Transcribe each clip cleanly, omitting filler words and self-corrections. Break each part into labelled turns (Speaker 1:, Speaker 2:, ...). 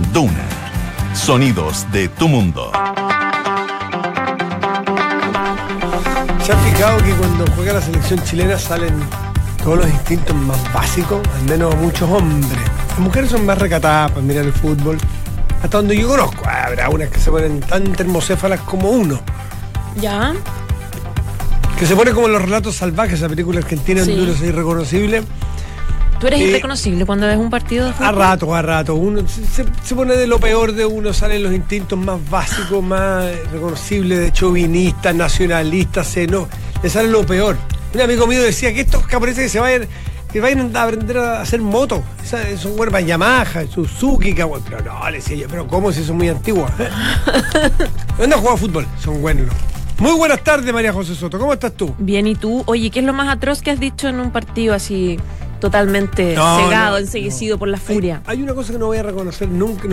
Speaker 1: Duna. Sonidos de tu mundo.
Speaker 2: ¿Se han fijado que cuando juega la selección chilena salen todos los instintos más básicos? Al menos muchos hombres. Las mujeres son más recatadas para mirar el fútbol. Hasta donde yo conozco, habrá unas que se ponen tan termocéfalas como uno.
Speaker 3: ¿Ya?
Speaker 2: Que se pone como en Los Relatos Salvajes, esa película argentina donde uno es irreconocible.
Speaker 3: ¿Tú eres irreconocible cuando ves un partido de fútbol?
Speaker 2: A rato. Uno se pone de lo peor de uno, salen los instintos más básicos, más reconocibles, de chauvinistas, nacionalistas, le sale lo peor. Un amigo mío decía que estos japoneses que vayan a aprender a hacer motos. Son buenas Yamaha, Suzuki, pero no, le decía yo, pero ¿cómo si son muy antiguas? ¿Dónde han jugado fútbol? Son buenos. Muy buenas tardes, María José Soto, ¿cómo estás tú?
Speaker 3: Bien, ¿y tú? Oye, ¿qué es lo más atroz que has dicho en un partido así totalmente cegado, enseguecido por la furia?
Speaker 2: Hay una cosa que no voy a reconocer nunca,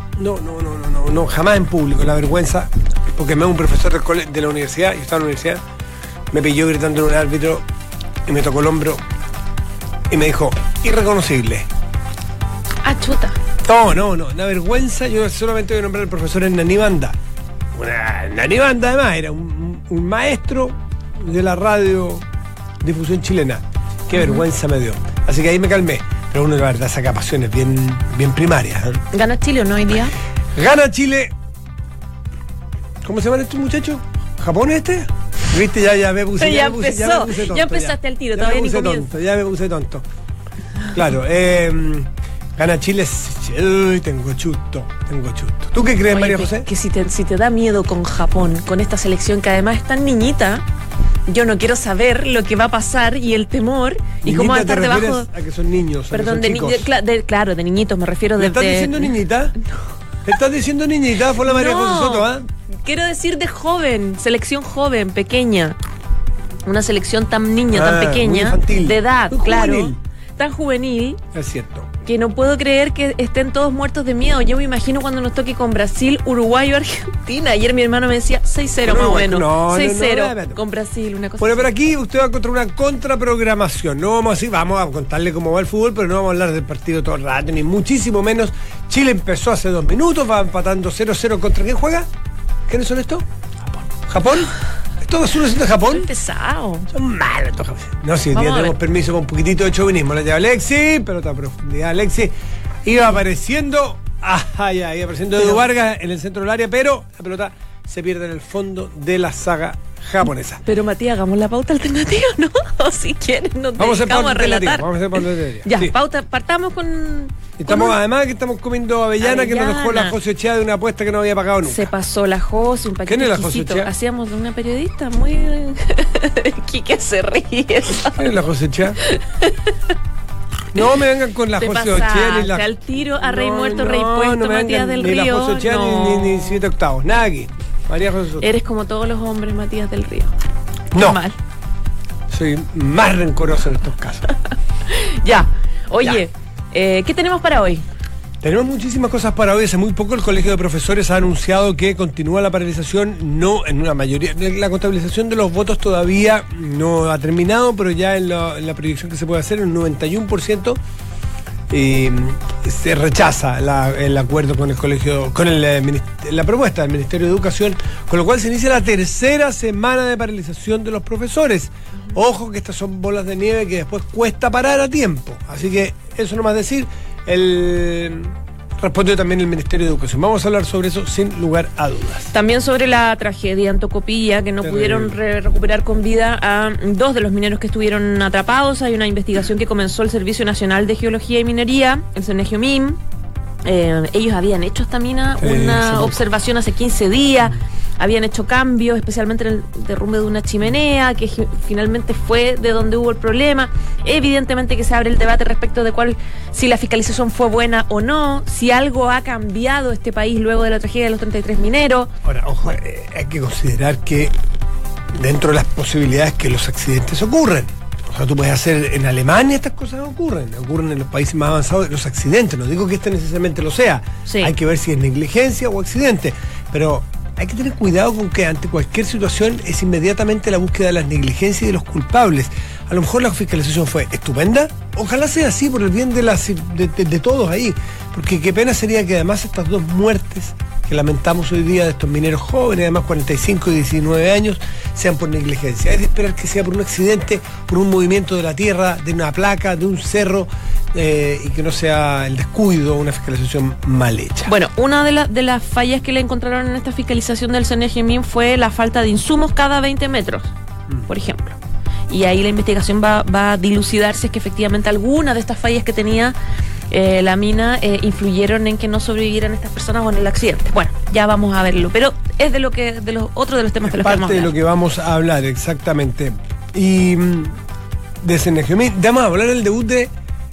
Speaker 2: no, jamás en público, la vergüenza, porque un profesor de la universidad, yo estaba en la universidad, me pilló gritando en un árbitro y me tocó el hombro y me dijo, irreconocible.
Speaker 3: Ah, chuta.
Speaker 2: No, la vergüenza, yo solamente voy a nombrar al profesor Hernani Banda. Hernani Banda además era un maestro de la radio difusión chilena. Qué vergüenza me dio. Así que ahí me calmé. Pero uno, la verdad, saca pasiones bien primarias.
Speaker 3: ¿Gana Chile o no hoy día?
Speaker 2: Gana Chile. ¿Cómo se llama este muchacho? ¿Japón este? ¿Viste? Ya me puse tonto.
Speaker 3: Ya empezaste al tiro, todavía ni comienzo.
Speaker 2: Ya me puse tonto. Claro, gana Chile. Uy, tengo chusto. ¿Tú qué crees, María José?
Speaker 3: Que si te da miedo con Japón, con esta selección que además es tan niñita, yo no quiero saber lo que va a pasar y el temor y cómo va a estar debajo.
Speaker 2: A que son niños.
Speaker 3: Perdón, de niñitos, me refiero
Speaker 2: ¿Me estás diciendo niñita? ¿Me estás diciendo niñita? Fue la María José Soto, ¿ah?
Speaker 3: Quiero decir de joven, selección joven, pequeña. Una selección tan niña, tan pequeña, de edad, claro. Tan juvenil.
Speaker 2: Es cierto.
Speaker 3: Que no puedo creer que estén todos muertos de miedo. Yo me imagino cuando nos toque con Brasil, Uruguay o Argentina. Ayer mi hermano me decía 6-0 más o menos. 6-0 con Brasil, una cosa.
Speaker 2: Bueno, pero aquí usted va a encontrar una contraprogramación. No vamos a contarle cómo va el fútbol, pero no vamos a hablar del partido todo el rato, ni muchísimo menos. Chile empezó hace 2 minutos, va empatando 0-0 contra quién juega. ¿Quiénes son estos? ¿Japón? ¿Todos uno de Japón?
Speaker 3: Muy pesado.
Speaker 2: Son malos estos japoneses. No, si hoy día tenemos permiso con un poquitito de chauvinismo. La lleva Alexis, pelota a profundidad. Alexis iba apareciendo. Iba apareciendo Edu Vargas en el centro del área, pero la pelota se pierde en el fondo de la saga japonesa.
Speaker 3: Pero Matías, hagamos la pauta alternativa, ¿no? O si quieres, nos dedicamos a relatar.
Speaker 2: Vamos a hacer pauta alternativa.
Speaker 3: Ya, sí. Pauta, partamos con...
Speaker 2: Además que estamos comiendo avellana que nos dejó la José Ochea de una apuesta que no había pagado nunca.
Speaker 3: Se pasó la José, un paquete.
Speaker 2: ¿Quién es la José Ochea?
Speaker 3: Hacíamos de una periodista muy... Quique se ríe.
Speaker 2: ¿Quién es la José Ochea? No me vengan con la José Ochea ni la...
Speaker 3: al tiro a rey muerto, rey puesto, Matías del Río.
Speaker 2: Ni la José Ochea ni 7 octavos. Nada aquí. María José Soto.
Speaker 3: Eres como todos los hombres, Matías del Río.
Speaker 2: No.
Speaker 3: Mal.
Speaker 2: Soy más rencoroso en estos casos.
Speaker 3: Ya. Oye... ¿qué tenemos para hoy?
Speaker 2: Tenemos muchísimas cosas para hoy. Hace muy poco el Colegio de Profesores ha anunciado que continúa la paralización, no en una mayoría. La contabilización de los votos todavía no ha terminado, pero ya en la proyección que se puede hacer, un 91%, se rechaza el acuerdo con el colegio, la propuesta del Ministerio de Educación, con lo cual se inicia la tercera semana de paralización de los profesores. Ojo que estas son bolas de nieve que después cuesta parar a tiempo. Así que eso no más decir. Respondió también el Ministerio de Educación. Vamos a hablar sobre eso sin lugar a dudas.
Speaker 3: También sobre la tragedia en Tocopilla, que no pudieron recuperar con vida a 2 de los mineros que estuvieron atrapados. Hay una investigación que comenzó el Servicio Nacional de Geología y Minería, el CNGEOMIN. Ellos habían hecho esta mina una observación hace 15 días. Habían hecho cambios, especialmente en el derrumbe de una chimenea, que finalmente fue de donde hubo el problema. Evidentemente que se abre el debate respecto de si la fiscalización fue buena o no, si algo ha cambiado este país luego de la tragedia de los 33 mineros.
Speaker 2: Ahora, ojo, hay que considerar que dentro de las posibilidades que los accidentes ocurren. O sea, tú puedes hacer en Alemania, estas cosas ocurren en los países más avanzados los accidentes. No digo que este necesariamente lo sea.
Speaker 3: Sí.
Speaker 2: Hay que ver si es negligencia o accidente. Pero hay que tener cuidado con que ante cualquier situación es inmediatamente la búsqueda de las negligencias y de los culpables. A lo mejor la fiscalización fue estupenda. Ojalá sea así por el bien de todos ahí. porque qué pena sería que además estas dos muertes que lamentamos hoy día de estos mineros jóvenes, además 45 y 19 años, sean por negligencia. Es de esperar que sea por un accidente, por un movimiento de la tierra, de una placa, de un cerro, y que no sea el descuido, una fiscalización mal hecha.
Speaker 3: Bueno, una de las fallas que le encontraron en esta fiscalización del CNG-MIN fue la falta de insumos cada 20 metros, por ejemplo. Y ahí la investigación va a dilucidar si es que efectivamente alguna de estas fallas que tenía la mina influyeron en que no sobrevivieran estas personas o en el accidente. Bueno, ya vamos a verlo, pero es de los otro de los temas que los vamos a hablar.
Speaker 2: Parte de lo que vamos a hablar, exactamente. Y de CNG-MIN, vamos a hablar del debut de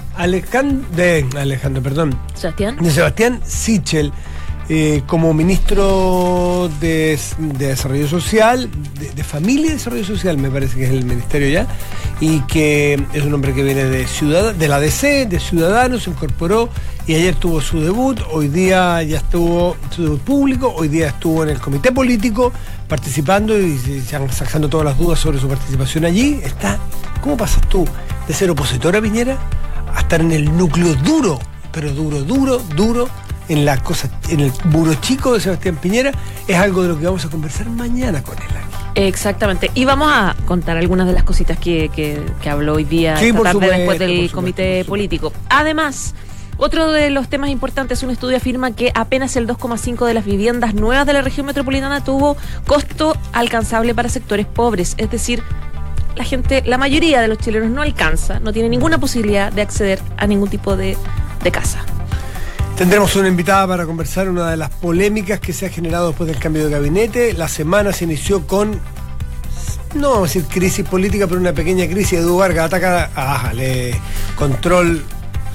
Speaker 2: Sebastián Sichel como ministro de Desarrollo Social, de Familia y Desarrollo Social, me parece que es el ministerio ya, y que es un hombre que viene de la DC, de Ciudadanos, se incorporó y ayer tuvo su debut, hoy día ya estuvo su debut público, hoy día estuvo en el comité político participando y se están sacando todas las dudas sobre su participación allí. ¿Cómo pasas tú de ser opositor a Piñera a estar en el núcleo duro, pero duro, en las cosas, en el muro chico de Sebastián Piñera? Es algo de lo que vamos a conversar mañana con él aquí. Exactamente, y vamos a contar algunas de las cositas que habló hoy día,
Speaker 3: sí, esta tarde, después del comité político. Además, otro de los temas importantes, un estudio afirma que apenas el 2,5% de las viviendas nuevas de la región metropolitana tuvo costo alcanzable para sectores pobres, es decir, la mayoría de los chilenos no alcanza, no tiene ninguna posibilidad de acceder a ningún tipo de casa.
Speaker 2: Tendremos una invitada para conversar una de las polémicas que se ha generado después del cambio de gabinete. La semana se inició con, no vamos a decir crisis política, pero una pequeña crisis. Edu Vargas ataca, control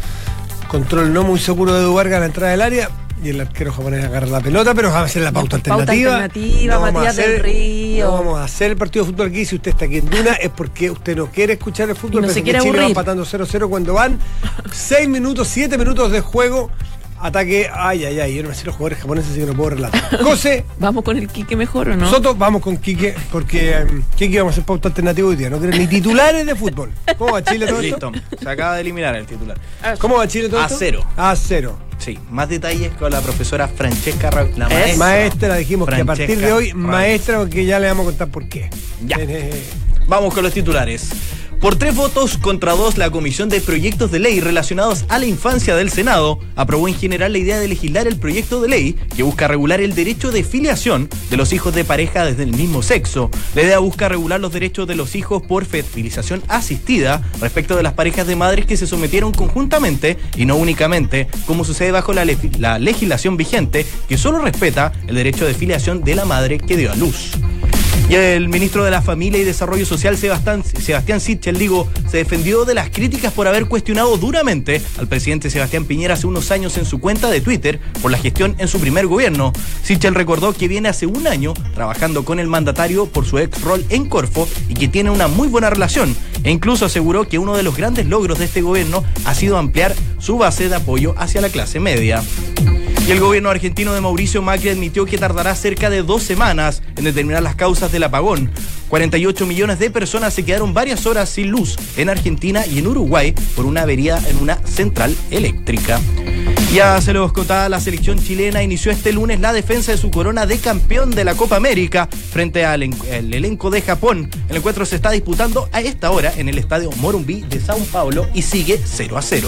Speaker 2: no muy seguro de Edu Vargas a la entrada del área, y el arquero japonés agarra la pelota, pero vamos a hacer la pauta alternativa.
Speaker 3: No Matías del Río.
Speaker 2: No vamos a hacer el partido de fútbol aquí. Si usted está aquí en Duna es porque usted no quiere escuchar el fútbol.
Speaker 3: No se quiere
Speaker 2: Chile
Speaker 3: aburrir.
Speaker 2: va empatando 0-0 cuando van 7 minutos de juego. Ataque, yo no me sé los jugadores japoneses, así que no puedo relatar. José.
Speaker 3: ¿Vamos con el Quique mejor o no?
Speaker 2: Nosotros vamos con Quique, porque Quique vamos a hacer pauta alternativa hoy día. No quieren ni titulares de fútbol. ¿Cómo va Chile todo esto?
Speaker 4: Listo, se acaba de eliminar el titular.
Speaker 2: ¿Cómo va Chile todo esto?
Speaker 4: A
Speaker 2: 0.
Speaker 4: Sí, más detalles con la profesora Francesca la
Speaker 2: maestra, dijimos que a partir de hoy, maestra, porque ya le vamos a contar por qué.
Speaker 4: Ya. Vamos con los titulares. Por 3 votos contra 2, la Comisión de Proyectos de Ley relacionados a la infancia del Senado aprobó en general la idea de legislar el proyecto de ley que busca regular el derecho de filiación de los hijos de pareja desde el mismo sexo. La idea busca regular los derechos de los hijos por fertilización asistida respecto de las parejas de madres que se sometieron conjuntamente y no únicamente, como sucede bajo la legislación vigente, que solo respeta el derecho de filiación de la madre que dio a luz. Y el ministro de la Familia y Desarrollo Social, Sebastián Sichel, se defendió de las críticas por haber cuestionado duramente al presidente Sebastián Piñera hace unos años en su cuenta de Twitter por la gestión en su primer gobierno. Sichel recordó que viene hace un año trabajando con el mandatario por su ex rol en Corfo y que tiene una muy buena relación, e incluso aseguró que uno de los grandes logros de este gobierno ha sido ampliar su base de apoyo hacia la clase media. Y el gobierno argentino de Mauricio Macri admitió que tardará cerca de 2 semanas en determinar las causas del apagón. 48 millones de personas se quedaron varias horas sin luz en Argentina y en Uruguay por una avería en una central eléctrica. Ya se los contaba, la selección chilena inició este lunes la defensa de su corona de campeón de la Copa América frente al elenco de Japón. El encuentro se está disputando a esta hora en el estadio Morumbi de Sao Paulo y sigue 0-0.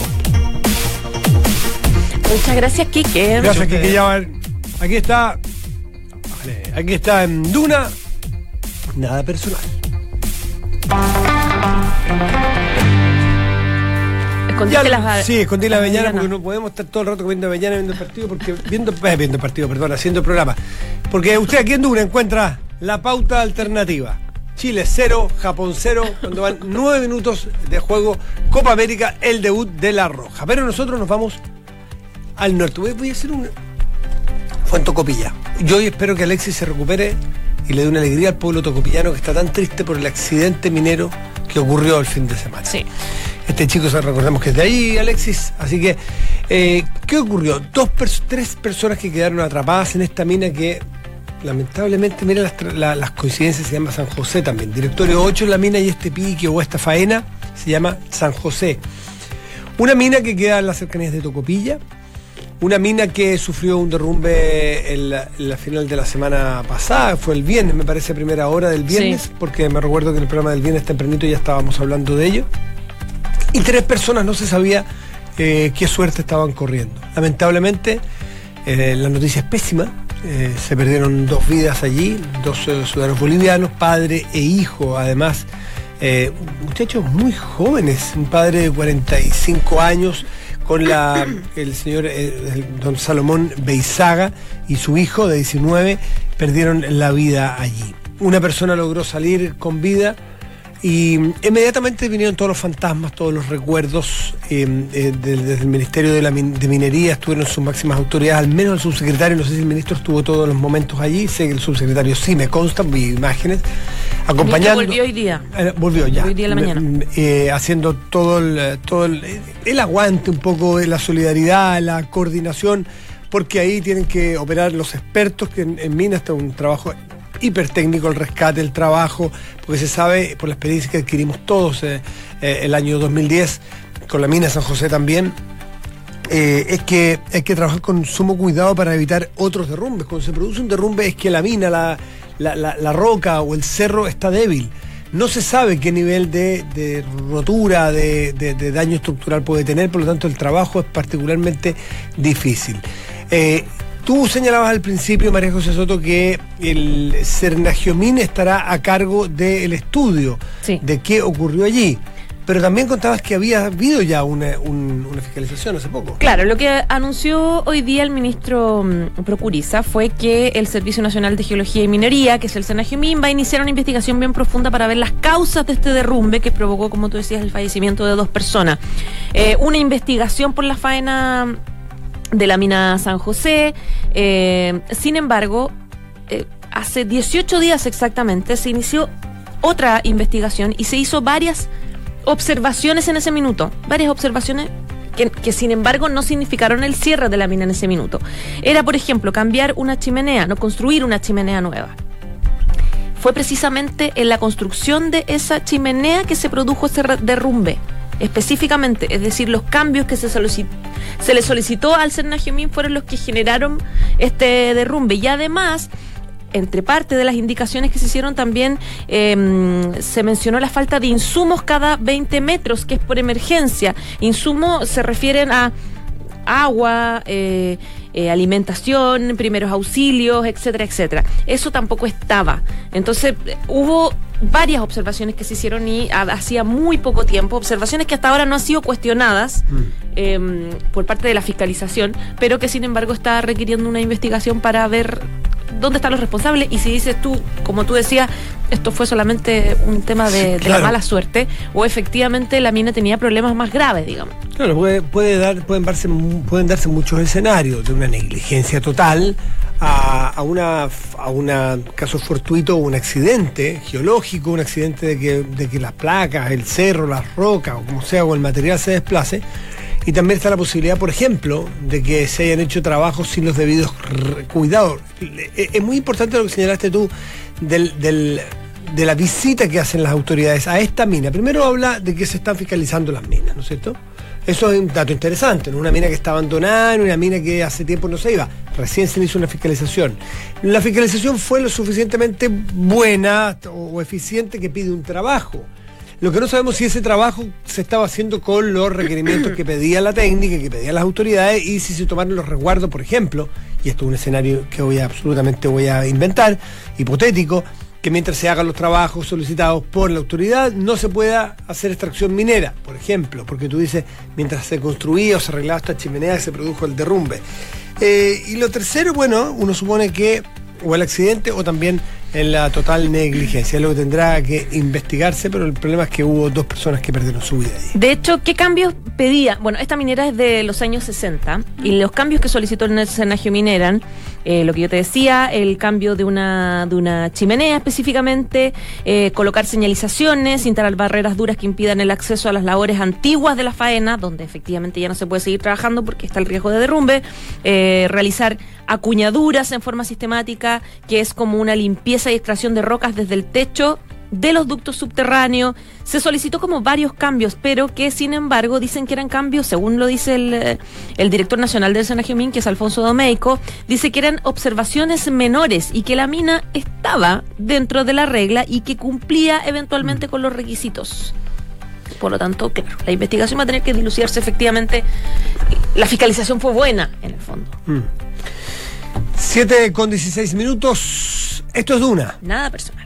Speaker 3: Muchas gracias, Quique.
Speaker 2: Gracias, Quique. Aquí está en Duna. Nada personal. Escondí la avellana porque no podemos estar todo el rato comiendo avellana viendo el partido, haciendo el programa. Porque usted aquí en Duna encuentra la pauta alternativa. Chile 0, Japón 0, cuando van 9 minutos de juego, Copa América, el debut de La Roja. Pero nosotros nos vamos al norte. Voy a hacer fue en Tocopilla. Yo hoy espero que Alexis se recupere y le dé una alegría al pueblo tocopillano que está tan triste por el accidente minero que ocurrió el fin de semana.
Speaker 3: Sí.
Speaker 2: Este chico, recordemos que es de ahí, Alexis. Así que, ¿qué ocurrió? 3 personas que quedaron atrapadas en esta mina que, lamentablemente, mira las coincidencias, se llama San José también. Directorio 8 en la mina y este pique o esta faena se llama San José. Una mina que queda en las cercanías de Tocopilla, Una mina que sufrió un derrumbe en la final de la semana pasada, fue el viernes, me parece, primera hora del viernes, sí, porque me recuerdo que en el programa del viernes tempranito ya estábamos hablando de ello. Y 3 personas no se sabía qué suerte estaban corriendo. Lamentablemente, la noticia es pésima. Se perdieron 2 vidas allí, 2 ciudadanos bolivianos, padre e hijo, además, muchachos muy jóvenes, un padre de 45 años con el señor don Salomón Beizaga y su hijo de 19 perdieron la vida allí. Una persona logró salir con vida y inmediatamente vinieron todos los fantasmas, todos los recuerdos desde el Ministerio de Minería, estuvieron sus máximas autoridades, al menos el subsecretario, no sé si el ministro estuvo todos los momentos allí, sé que el subsecretario sí, me consta, vi imágenes, acompañando.
Speaker 3: Volvió hoy día.
Speaker 2: Volvió ya.
Speaker 3: Hoy día en la mañana.
Speaker 2: Haciendo todo el aguante un poco de la solidaridad, la coordinación, porque ahí tienen que operar los expertos, que en minas está un trabajo hipertécnico, el rescate, el trabajo, porque se sabe por la experiencia que adquirimos todos el año 2010 con la mina San José también, es que hay que trabajar con sumo cuidado para evitar otros derrumbes. Cuando se produce un derrumbe es que la mina, la roca o el cerro está débil. No se sabe qué nivel de rotura, de daño estructural puede tener, por lo tanto el trabajo es particularmente difícil. Tú señalabas al principio, María José Soto, que el Cernagiomín estará a cargo del estudio, sí, de qué ocurrió allí. Pero también contabas que había habido ya una fiscalización hace poco.
Speaker 3: Claro, lo que anunció hoy día el ministro Procuriza fue que el Servicio Nacional de Geología y Minería, que es el Cernagiomín, va a iniciar una investigación bien profunda para ver las causas de este derrumbe que provocó, como tú decías, el fallecimiento de 2 personas. Una investigación por la faena de la mina San José. Sin embargo, hace 18 días exactamente se inició otra investigación y se hizo varias observaciones en ese minuto, varias observaciones que sin embargo no significaron el cierre de la mina en ese minuto. Era, por ejemplo, cambiar una chimenea, no construir una chimenea nueva. Fue precisamente en la construcción de esa chimenea que se produjo ese derrumbe, específicamente, es decir, los cambios que se le solicitó al Cernagiomín fueron los que generaron este derrumbe. Y además, entre parte de las indicaciones que se hicieron también se mencionó la falta de insumos cada 20 metros, que es por emergencia. Insumos se refieren a agua, alimentación, primeros auxilios, etcétera, etcétera. Eso tampoco estaba. Entonces hubo varias observaciones que se hicieron y hacía muy poco tiempo, observaciones que hasta ahora no han sido cuestionadas por parte de la fiscalización, pero que sin embargo está requiriendo una investigación para ver dónde están los responsables y si dices tú, como tú decías, esto fue solamente un tema de la mala suerte o efectivamente la mina tenía problemas más graves, digamos.
Speaker 2: Claro, pueden darse muchos escenarios, de una negligencia total a un caso fortuito, un accidente geológico, un accidente de que las placas, el cerro, las rocas o como sea, o el material se desplace. Y también está la posibilidad, por ejemplo, de que se hayan hecho trabajos sin los debidos cuidados. Es muy importante lo que señalaste tú de la visita que hacen las autoridades a esta mina. Primero habla de que se están fiscalizando las minas, ¿no es cierto? Eso es un dato interesante, ¿no? Una mina que está abandonada, una mina que hace tiempo no se iba. Recién se le hizo una fiscalización. La fiscalización fue lo suficientemente buena o eficiente que pide un trabajo. Lo que no sabemos es si ese trabajo se estaba haciendo con los requerimientos que pedía la técnica, que pedían las autoridades, y si se tomaron los resguardos, por ejemplo, y esto es un escenario que voy a inventar, hipotético, que mientras se hagan los trabajos solicitados por la autoridad no se pueda hacer extracción minera, por ejemplo, porque tú dices, mientras se construía o se arreglaba esta chimenea se produjo el derrumbe. Y lo tercero, bueno, uno supone que o el accidente o también en la total negligencia. Es lo que tendrá que investigarse, pero el problema es que hubo 2 personas que perdieron su vida allí.
Speaker 3: De hecho, ¿qué cambios pedía? Bueno, esta minera es de los años 60 y los cambios que solicitó el Cernagiomín eran lo que yo te decía, el cambio de una chimenea específicamente, colocar señalizaciones, instalar barreras duras que impidan el acceso a las labores antiguas de la faena, donde efectivamente ya no se puede seguir trabajando porque está el riesgo de derrumbe, realizar acuñaduras en forma sistemática, que es como una limpieza y extracción de rocas desde el techo de los ductos subterráneos. Se solicitó como varios cambios, pero que sin embargo dicen que eran cambios, según lo dice el director nacional del Senagio-Min, que es Alfonso Domeico, dice que eran observaciones menores y que la mina estaba dentro de la regla y que cumplía eventualmente con los requisitos. Por lo tanto, claro, la investigación va a tener que dilucidarse efectivamente. La fiscalización fue buena, en el fondo.
Speaker 2: 7:16. Esto es Duna.
Speaker 3: Nada personal.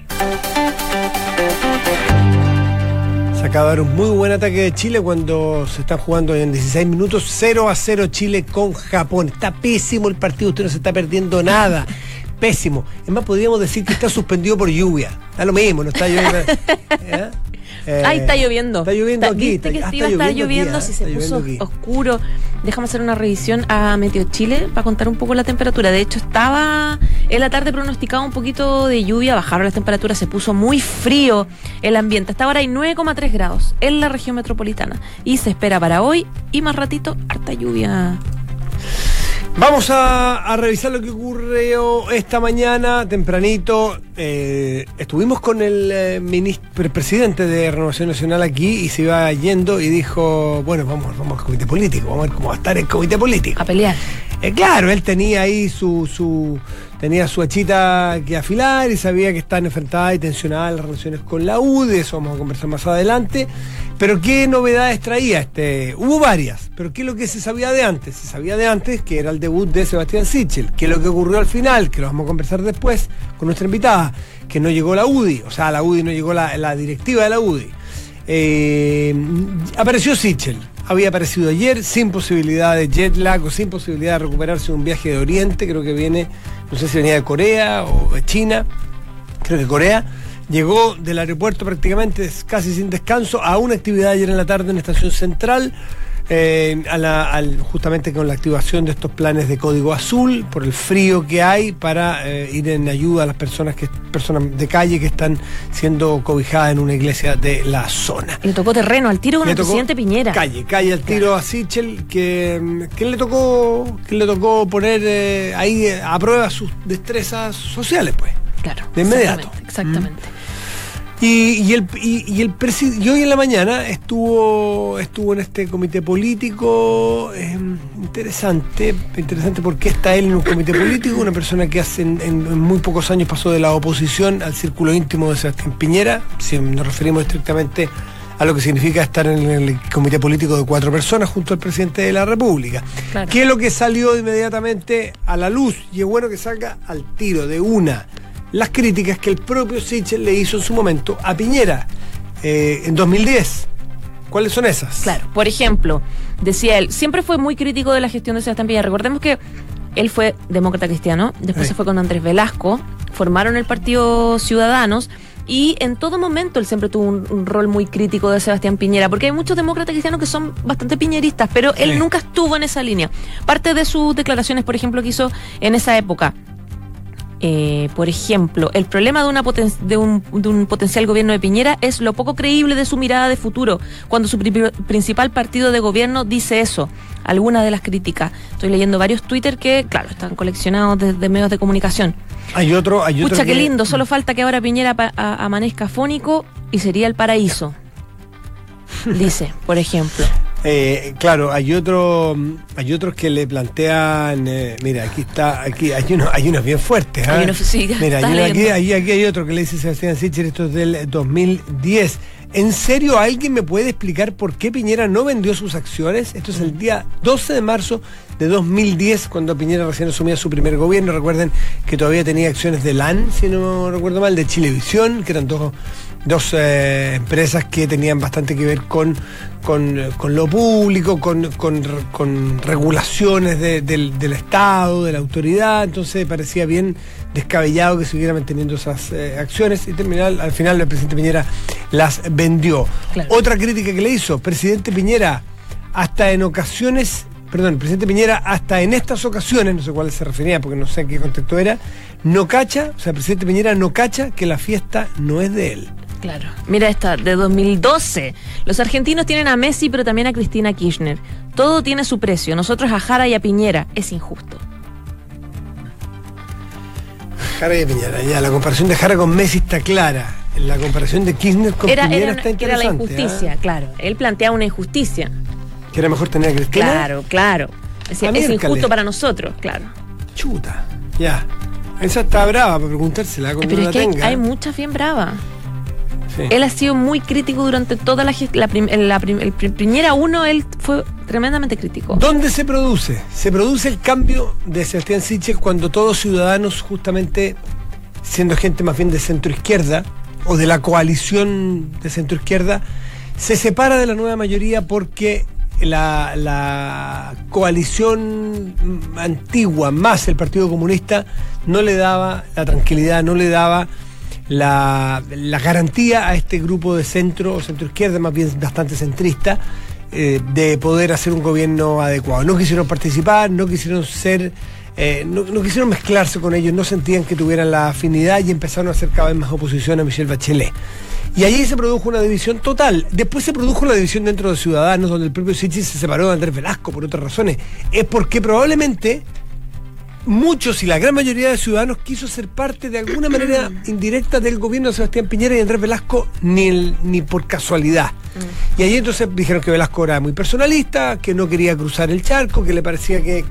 Speaker 2: Se acaba de dar un muy buen ataque de Chile cuando se están jugando en 16 minutos. 0-0 Chile con Japón. Está pésimo el partido, usted no se está perdiendo nada. Pésimo. Es más, podríamos decir que está suspendido por lluvia. Da lo mismo, no está lloviendo.
Speaker 3: Ahí está lloviendo.
Speaker 2: Está lloviendo aquí.
Speaker 3: ¿Viste que iba a estar lloviendo si se puso oscuro? Déjame hacer una revisión a Meteo Chile para contar un poco la temperatura. De hecho, estaba en la tarde pronosticado un poquito de lluvia, bajaron las temperaturas, se puso muy frío el ambiente. Hasta ahora hay 9,3 grados en la región metropolitana y se espera para hoy y más ratito harta lluvia.
Speaker 2: Vamos a revisar lo que ocurrió esta mañana, tempranito. Estuvimos con el presidente de Renovación Nacional aquí y se iba yendo y dijo, bueno, vamos al comité político, vamos a ver cómo va a estar el comité político.
Speaker 3: A pelear.
Speaker 2: Claro, él tenía ahí tenía su hachita que afilar y sabía que están enfrentadas y tensionadas las relaciones con la UDI, eso vamos a conversar más adelante. Pero ¿qué novedades traía? Hubo varias, pero ¿qué es lo que se sabía de antes? Se sabía de antes que era el debut de Sebastián Sichel. ¿Qué es lo que ocurrió al final? Que lo vamos a conversar después con nuestra invitada, que no llegó la UDI, o sea, a la UDI no llegó la directiva de la UDI. Apareció Sichel. Había aparecido ayer sin posibilidad de jet lag o sin posibilidad de recuperarse de un viaje de Oriente, creo que viene, no sé si venía de Corea o de China, creo que Corea. Llegó del aeropuerto prácticamente casi sin descanso a una actividad ayer en la tarde en la Estación Central, justamente con la activación de estos planes de código azul, por el frío que hay, para ir en ayuda a las personas de calle que están siendo cobijadas en una iglesia de la zona.
Speaker 3: Le tocó terreno al tiro con el presidente Piñera.
Speaker 2: Calle al tiro a Sichel, que le tocó poner ahí a prueba sus destrezas sociales, pues.
Speaker 3: Claro.
Speaker 2: De inmediato.
Speaker 3: Exactamente.
Speaker 2: Y hoy en la mañana estuvo en este comité político. Interesante porque está él en un comité político, una persona que en muy pocos años pasó de la oposición al círculo íntimo de Sebastián Piñera, si nos referimos estrictamente a lo que significa estar en el comité político de 4 personas junto al presidente de la República. Claro. ¿Qué es lo que salió inmediatamente a la luz? Y es bueno que salga al tiro de una. Las críticas que el propio Sichel le hizo en su momento a Piñera en 2010. ¿Cuáles son esas?
Speaker 3: Claro, por ejemplo, decía él, siempre fue muy crítico de la gestión de Sebastián Piñera. Recordemos que él fue demócrata cristiano, después se fue con Andrés Velasco, formaron el Partido Ciudadanos y en todo momento él siempre tuvo un rol muy crítico de Sebastián Piñera, porque hay muchos demócratas cristianos que son bastante piñeristas, pero él nunca estuvo en esa línea. Parte de sus declaraciones, por ejemplo, que hizo en esa época, por ejemplo, el problema de un potencial gobierno de Piñera es lo poco creíble de su mirada de futuro, cuando su principal partido de gobierno dice eso. Algunas de las críticas. Estoy leyendo varios Twitter que, claro, están coleccionados desde medios de comunicación.
Speaker 2: Hay otro
Speaker 3: Pucha, qué lindo, solo falta que ahora Piñera amanezca fónico y sería el paraíso. Dice, por ejemplo.
Speaker 2: Claro, hay otros que le plantean, mira, aquí hay unos bien fuertes.
Speaker 3: Hay unos, sí,
Speaker 2: mira, aquí hay otro que le dice Sebastián Sichel, esto es del 2010. ¿En serio alguien me puede explicar por qué Piñera no vendió sus acciones? Esto es el día 12 de marzo de 2010, cuando Piñera recién asumía su primer gobierno. Recuerden que todavía tenía acciones de LAN, si no recuerdo mal, de Chilevisión, que eran dos empresas que tenían bastante que ver con lo público, con regulaciones del Estado, de la autoridad. Entonces parecía bien descabellado que siguiera manteniendo esas acciones, y al final el presidente Piñera las vendió. Claro. Otra crítica que le hizo, presidente Piñera hasta en estas ocasiones, no sé cuáles se refería porque no sé en qué contexto era, presidente Piñera no cacha que la fiesta no es de él.
Speaker 3: Claro. Mira esta, de 2012. Los argentinos tienen a Messi, pero también a Cristina Kirchner. Todo tiene su precio. Nosotros a Jara y a Piñera. Es injusto.
Speaker 2: Jara y Piñera, ya, la comparación de Jara con Messi está clara. la comparación de Kirchner con Piñera está
Speaker 3: que era la
Speaker 2: interesante.
Speaker 3: injusticia, claro. Él planteaba una injusticia.
Speaker 2: Que era mejor tener a Cristina.
Speaker 3: Claro. Es injusto para nosotros, claro.
Speaker 2: Chuta, ya. Esa está brava para preguntársela cuando
Speaker 3: Pero
Speaker 2: la
Speaker 3: es que
Speaker 2: tenga.
Speaker 3: hay muchas bien bravas.
Speaker 2: Sí.
Speaker 3: Él ha sido muy crítico durante toda el Piñera 1, él fue tremendamente crítico.
Speaker 2: ¿Dónde se produce? Se produce el cambio de Sebastián Sichel cuando todos Ciudadanos, justamente siendo gente más bien de centroizquierda o de la coalición de centroizquierda, se separa de la nueva mayoría porque la coalición antigua más el Partido Comunista no le daba la tranquilidad, no le daba la garantía a este grupo de centro o centroizquierda, más bien bastante centrista, de poder hacer un gobierno adecuado. No quisieron participar, no quisieron ser, no quisieron mezclarse con ellos, no sentían que tuvieran la afinidad y empezaron a hacer cada vez más oposición a Michelle Bachelet. Y allí se produjo una división total. Después se produjo la división dentro de Ciudadanos, donde el propio Sichel se separó de Andrés Velasco por otras razones. Es porque probablemente muchos y la gran mayoría de Ciudadanos quiso ser parte de alguna manera indirecta del gobierno de Sebastián Piñera y Andrés Velasco ni por casualidad. Y ahí entonces dijeron que Velasco era muy personalista, que no quería cruzar el charco, que le parecía que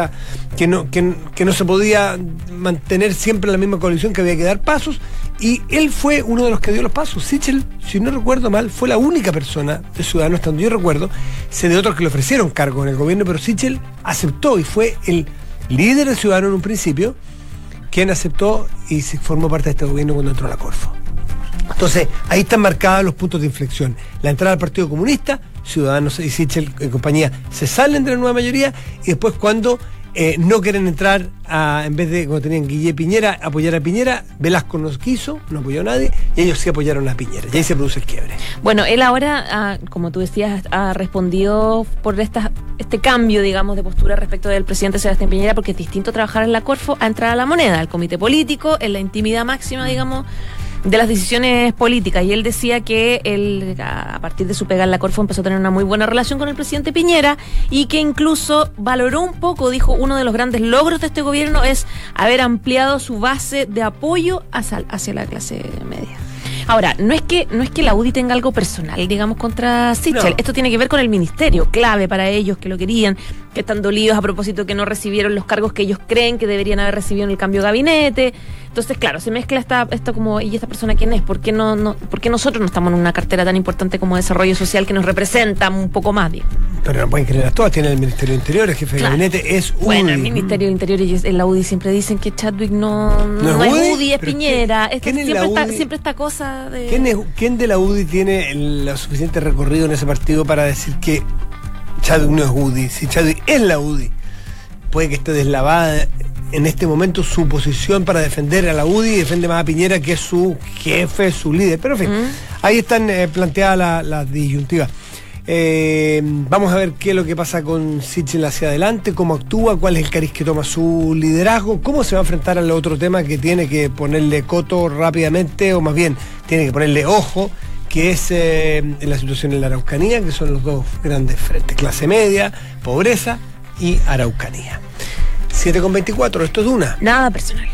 Speaker 2: no se podía mantener siempre en la misma coalición, que había que dar pasos, y él fue uno de los que dio los pasos. Sichel, si no recuerdo mal, fue la única persona de Ciudadanos, hasta donde yo recuerdo, sé de otros que le ofrecieron cargo en el gobierno, pero Sichel aceptó y fue el líder de Ciudadanos en un principio, quien aceptó y se formó parte de este gobierno cuando entró a la Corfo. Entonces, ahí están marcados los puntos de inflexión. La entrada al Partido Comunista, Ciudadanos y Sichel y compañía se salen de la nueva mayoría, y después cuando no quieren entrar, en vez de, cuando tenían Guille Piñera, apoyar a Piñera, Velasco no quiso, no apoyó a nadie, y ellos sí apoyaron a Piñera. Y ahí se produce el quiebre.
Speaker 3: Bueno, él ahora, como tú decías, ha respondido por este cambio, digamos, de postura respecto del presidente Sebastián Piñera, porque es distinto trabajar en la Corfo a entrar a la Moneda, al comité político, en la intimidad máxima, digamos, de las decisiones políticas. Y él decía que él, a partir de su pega en la Corfo, empezó a tener una muy buena relación con el presidente Piñera, y que incluso valoró un poco, dijo, uno de los grandes logros de este gobierno es haber ampliado su base de apoyo hacia la clase media. Ahora, no es que la UDI tenga algo personal, digamos, contra Sichel. No. Esto tiene que ver con el ministerio, clave para ellos, que lo querían, que están dolidos a propósito que no recibieron los cargos que ellos creen que deberían haber recibido en el cambio de gabinete. Entonces, claro, se mezcla esto como, ¿y esta persona quién es? ¿Por qué nosotros no estamos en una cartera tan importante como desarrollo social que nos representa un poco más, digamos?
Speaker 2: Pero no pueden creerlas todas, tiene el Ministerio del Interior, el jefe de gabinete es UDI.
Speaker 3: Bueno, el Ministerio del Interior y en la UDI siempre dicen que Chadwick no es UDI, es Piñera. Siempre esta cosa de...
Speaker 2: ¿Quién de la UDI tiene el suficiente recorrido en ese partido para decir que Chadwick no es UDI? Si Chadwick es la UDI, puede que esté deslavada en este momento su posición para defender a la UDI, y defiende más a Piñera, que es su jefe, su líder. Pero en fin, ahí están planteadas las disyuntivas. Vamos a ver qué es lo que pasa con Sichel hacia adelante, cómo actúa, cuál es el cariz que toma su liderazgo, cómo se va a enfrentar al otro tema que tiene que ponerle coto rápidamente, o más bien tiene que ponerle ojo, que es la situación en la Araucanía, que son los dos grandes frentes: clase media, pobreza y Araucanía. 7:24, esto es Duna.
Speaker 3: Nada personal.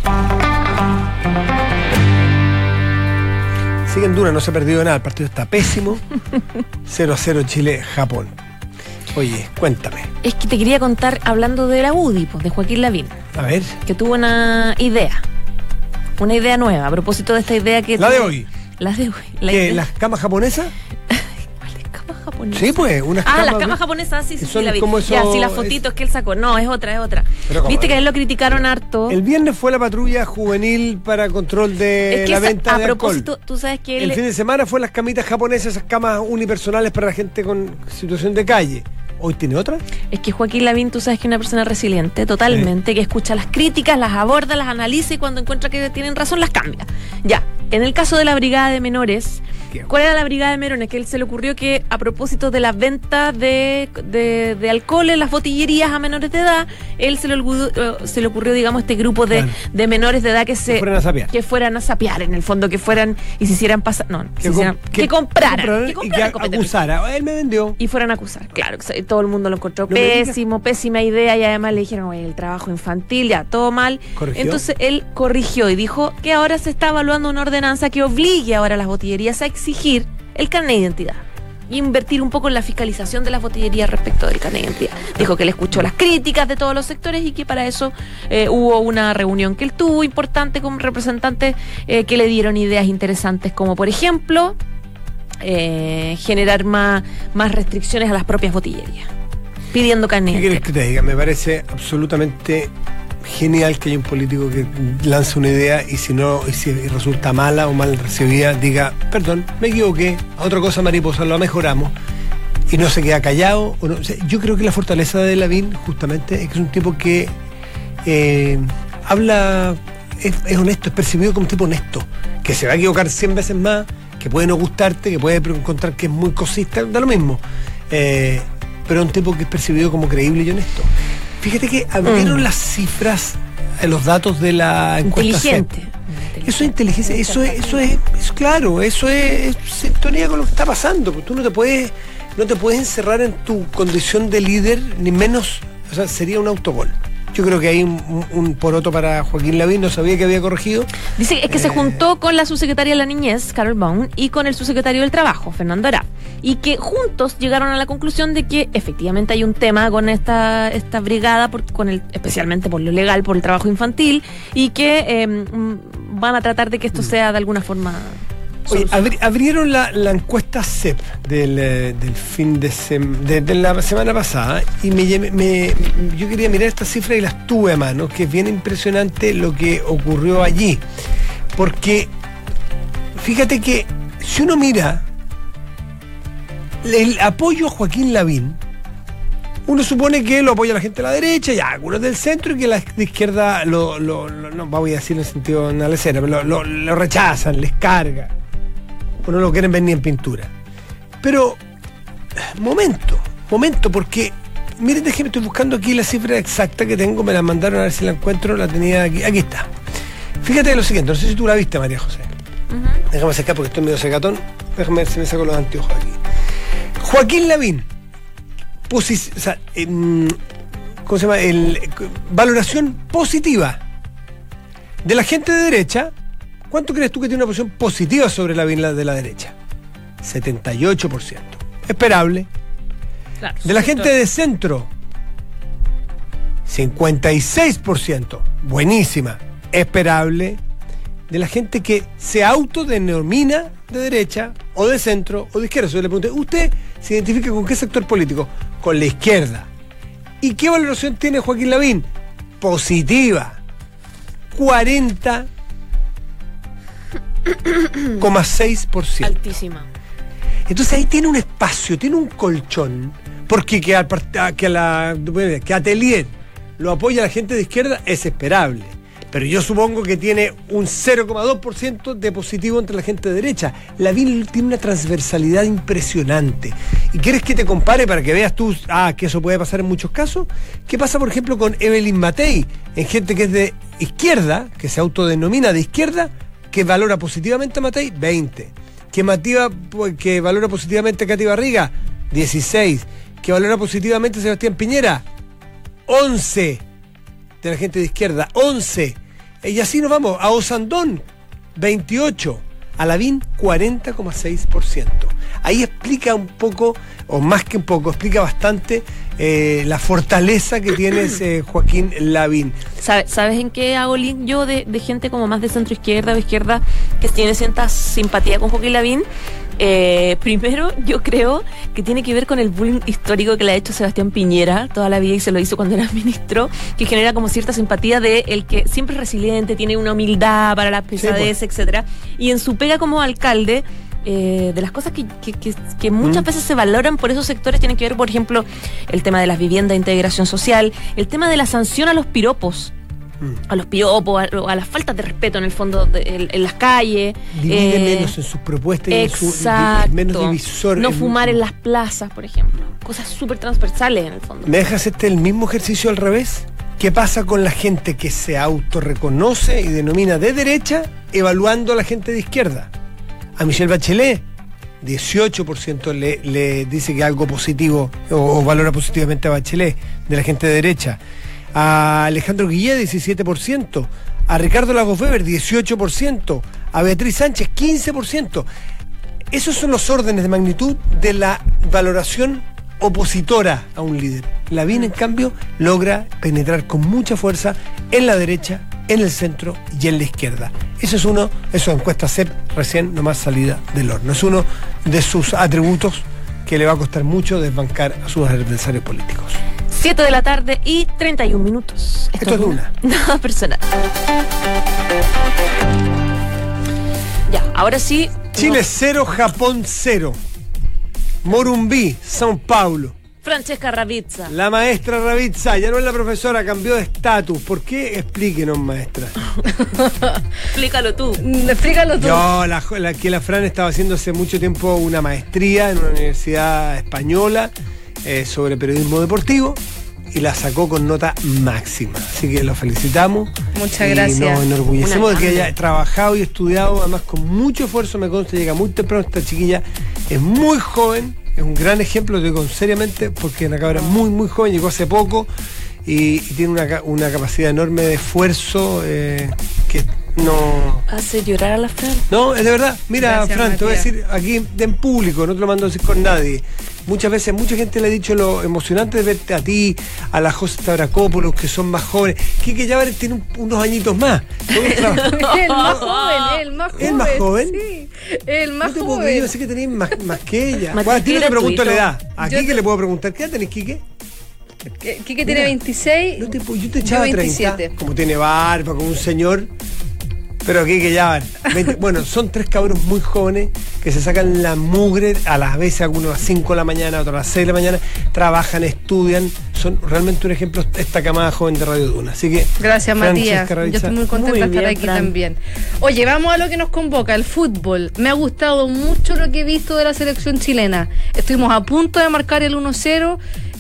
Speaker 2: Sigue en Duna, no se ha perdido nada, el partido está pésimo. 0-0 Chile-Japón. Oye, cuéntame.
Speaker 3: Es que te quería contar, hablando de la UDI, pues, de Joaquín Lavín.
Speaker 2: A ver.
Speaker 3: Que tuvo una idea nueva, a propósito de esta idea que...
Speaker 2: La de hoy.
Speaker 3: ¿Qué?
Speaker 2: ¿Las camas japonesas?
Speaker 3: ¿Cuáles camas japonesas?
Speaker 2: Sí, pues, unas camas...
Speaker 3: las camas japonesas, sí, la vi.
Speaker 2: Como eso,
Speaker 3: ya, sí, las fotitos que él sacó. No, es otra. Viste que a él lo criticaron harto.
Speaker 2: El viernes fue la patrulla juvenil para control de la venta de alcohol. A propósito,
Speaker 3: tú sabes que
Speaker 2: el fin de semana fue las camitas japonesas, esas camas unipersonales para la gente con situación de calle. ¿Hoy tiene otra? Es
Speaker 3: que Joaquín Lavín, tú sabes que es una persona resiliente, totalmente, sí, que escucha las críticas, las aborda, las analiza, y cuando encuentra que tienen razón, las cambia. Ya, en el caso de la brigada de menores,
Speaker 2: estrategia.
Speaker 3: ¿Cuál era la brigada de Merones? Que él se le ocurrió que a propósito de la venta de alcohol en las botillerías a menores de edad, él se le ocurrió, digamos, este grupo de menores de edad que fueran a sapear, en el fondo, que fueran y se hicieran pasar, que compraran
Speaker 2: y que acusara. Él me vendió.
Speaker 3: Y fueran a acusar, claro, todo el mundo lo encontró pésima idea, y además le dijeron, oye, el trabajo infantil, ya, todo mal.
Speaker 2: ¿Corrigió?
Speaker 3: Entonces él corrigió y dijo que ahora se está evaluando una ordenanza que obligue ahora a las botillerías a exigir el carnet de identidad y invertir un poco en la fiscalización de las botillerías respecto del carnet de identidad. Dijo que le escuchó las críticas de todos los sectores y que para eso hubo una reunión que él tuvo importante con representantes que le dieron ideas interesantes, como por ejemplo generar más restricciones a las propias botillerías, pidiendo carnet.
Speaker 2: ¿Qué quieres que te diga? Me parece absolutamente genial que haya un político que lance una idea y si resulta mala o mal recibida, diga, perdón, me equivoqué, a otra cosa mariposa, lo mejoramos, y no se queda callado. O sea, yo creo que la fortaleza de Lavín justamente es que es un tipo que habla, es honesto, es percibido como un tipo honesto, que se va a equivocar 100 veces más, que puede no gustarte, que puede encontrar que es muy cosista, da lo mismo, pero es un tipo que es percibido como creíble y honesto. Fíjate que abrieron las cifras, los datos de la encuesta
Speaker 3: inteligente.
Speaker 2: Eso es inteligencia, eso es claro, eso es sintonía con lo que está pasando, porque tú no te puedes encerrar en tu condición de líder, ni menos, o sea, sería un autogol. Yo creo que hay un poroto para Joaquín Lavín, no sabía que había corregido.
Speaker 3: Dice que se juntó con la subsecretaria de la Niñez, Carol Baum, y con el subsecretario del Trabajo, Fernando Arap, y que juntos llegaron a la conclusión de que efectivamente hay un tema con esta brigada, especialmente por lo legal, por el trabajo infantil, y que van a tratar de que esto sea de alguna forma...
Speaker 2: Oye, abrieron la encuesta CEP del fin de la semana pasada y yo quería mirar estas cifras y las tuve a mano, que es bien impresionante lo que ocurrió allí, porque fíjate que si uno mira el apoyo a Joaquín Lavín, uno supone que lo apoya la gente de la derecha, ya algunos del centro, y que la de izquierda no voy a decir en el sentido nalecera, pero lo rechazan, les carga, o no lo quieren ver ni en pintura. Pero momento, porque miren, déjenme, estoy buscando aquí la cifra exacta que tengo, me la mandaron a ver si la encuentro, la tenía aquí está. Fíjate lo siguiente, no sé si tú la viste, María José. Déjame sacar porque estoy medio secatón, déjame ver si me saco los anteojos aquí. Joaquín Lavín, ¿cómo se llama? Valoración positiva de la gente de derecha. ¿Cuánto crees tú que tiene una posición positiva sobre Lavín de la derecha? 78%. Esperable.
Speaker 3: Claro,
Speaker 2: de la gente de centro, 56%. Buenísima. Esperable. De la gente que se autodenomina de derecha o de centro o de izquierda. Yo le pregunté, ¿usted se identifica con qué sector político? Con la izquierda. ¿Y qué valoración tiene Joaquín Lavín? Positiva. 40,6%.
Speaker 3: Altísima.
Speaker 2: Entonces ahí tiene un espacio, tiene un colchón, porque que Atelier lo apoya la gente de izquierda es esperable. Pero yo supongo que tiene un 0,2% de positivo entre la gente de derecha. Lavín tiene una transversalidad impresionante. ¿Y quieres que te compare para que veas tú que eso puede pasar en muchos casos? ¿Qué pasa, por ejemplo, con Evelyn Matei, en gente que es de izquierda, que se autodenomina de izquierda, que valora positivamente a Matei? 20. Que valora positivamente a Katy Barriga, 16. Que valora positivamente a Sebastián Piñera, 11. De la gente de izquierda, 11. Y así nos vamos. A Osandón, 28. A Lavín, 40,6%. Ahí explica un poco, o más que un poco, explica bastante la fortaleza que tiene Joaquín Lavín.
Speaker 3: ¿Sabes en qué hago link yo de gente como más de centro izquierda o izquierda que tiene cierta simpatía con Joaquín Lavín? Primero, yo creo que tiene que ver con el bullying histórico que le ha hecho Sebastián Piñera toda la vida, y se lo hizo cuando era ministro, que genera como cierta simpatía de el que siempre es resiliente, tiene una humildad para la pesadez, sí, etcétera. Y en su pega como alcalde, de las cosas que muchas veces se valoran por esos sectores tienen que ver, por ejemplo, el tema de las viviendas de integración social, el tema de la sanción a los piropos. a los piropos, a las faltas de respeto en el fondo en las calles.
Speaker 2: Divide menos en sus propuestas y
Speaker 3: exacto.
Speaker 2: menos divisor.
Speaker 3: No fumar en las plazas, por ejemplo. Cosas súper transversales en el fondo.
Speaker 2: ¿Me dejas el mismo ejercicio al revés? ¿Qué pasa con la gente que se autorreconoce y denomina de derecha, evaluando a la gente de izquierda? A Michelle Bachelet, 18% le dice que algo positivo, o valora positivamente a Bachelet, de la gente de derecha. A Alejandro Guillé, 17%. A Ricardo Lagos Weber, 18%. A Beatriz Sánchez, 15%. Esos son los órdenes de magnitud de la valoración opositora a un líder. Lavín, en cambio, logra penetrar con mucha fuerza en la derecha, en el centro y en la izquierda. Eso es encuesta CEP recién nomás salida del horno. Es uno de sus atributos que le va a costar mucho desbancar a sus adversarios políticos.
Speaker 3: 7 de la tarde y 31 minutos.
Speaker 2: Esto es de una.
Speaker 3: Nada personal. Ya, ahora sí.
Speaker 2: Chile 0, Japón 0. Morumbí, São Paulo.
Speaker 3: Francesca Ravizza.
Speaker 2: La maestra Ravizza, ya no es la profesora, cambió de estatus. ¿Por qué? Explíquenos, maestra.
Speaker 3: Explícalo tú.
Speaker 5: Explícalo tú.
Speaker 2: Yo, la Fran estaba haciendo hace mucho tiempo una maestría en una universidad española sobre periodismo deportivo y la sacó con nota máxima. Así que lo felicitamos.
Speaker 5: Muchas gracias.
Speaker 2: Y nos enorgullecemos de que
Speaker 3: grande.
Speaker 2: haya trabajado y estudiado, además con mucho esfuerzo, me consta, llega muy temprano. Esta chiquilla es muy joven, es un gran ejemplo, lo digo seriamente, porque es una cabra muy, muy joven, llegó hace poco y tiene una capacidad enorme de esfuerzo que no...
Speaker 3: Hace llorar a la Fran.
Speaker 2: No, es de verdad. Mira,
Speaker 5: Gracias,
Speaker 2: Fran, te voy a
Speaker 5: Matías.
Speaker 2: decir aquí en público, no te lo mando a decir con nadie. Muchas veces, mucha gente le ha dicho lo emocionante de verte a ti, a la José Stavrakopoulos, que son más jóvenes. Quique Llaveres tiene unos añitos más.
Speaker 5: El más joven, el más joven.
Speaker 2: ¿El más joven?
Speaker 5: Sí, el más
Speaker 2: No te puedo creer, yo
Speaker 5: joven.
Speaker 2: sé que tenés más que ella.
Speaker 3: Más
Speaker 2: Bueno, a ti no te pregunto la
Speaker 3: gratuito.
Speaker 2: edad. A
Speaker 5: Yo
Speaker 2: Quique le puedo preguntar, ¿qué edad tenés, Quique?
Speaker 5: Quique tiene 26.
Speaker 2: No yo te echaba
Speaker 5: yo
Speaker 2: 30.
Speaker 5: 27.
Speaker 2: Como tiene barba, como un señor. Pero Quique Llaveres, 20. Bueno, son tres cabros muy jóvenes que se sacan la mugre, a las veces algunos a las 5 de la mañana, otros a las 6 de la mañana, trabajan, estudian, son realmente un ejemplo esta camada joven de Radio Duna. Así que
Speaker 5: Gracias, Matías.
Speaker 2: Francesca
Speaker 5: Yo
Speaker 2: Ravizza,
Speaker 5: estoy muy contenta
Speaker 3: Muy
Speaker 5: de estar
Speaker 3: bien,
Speaker 5: aquí
Speaker 3: Fran.
Speaker 5: también. Oye, vamos a lo que nos convoca, el fútbol. Me ha gustado mucho lo que he visto de la selección chilena. Estuvimos a punto de marcar el 1-0.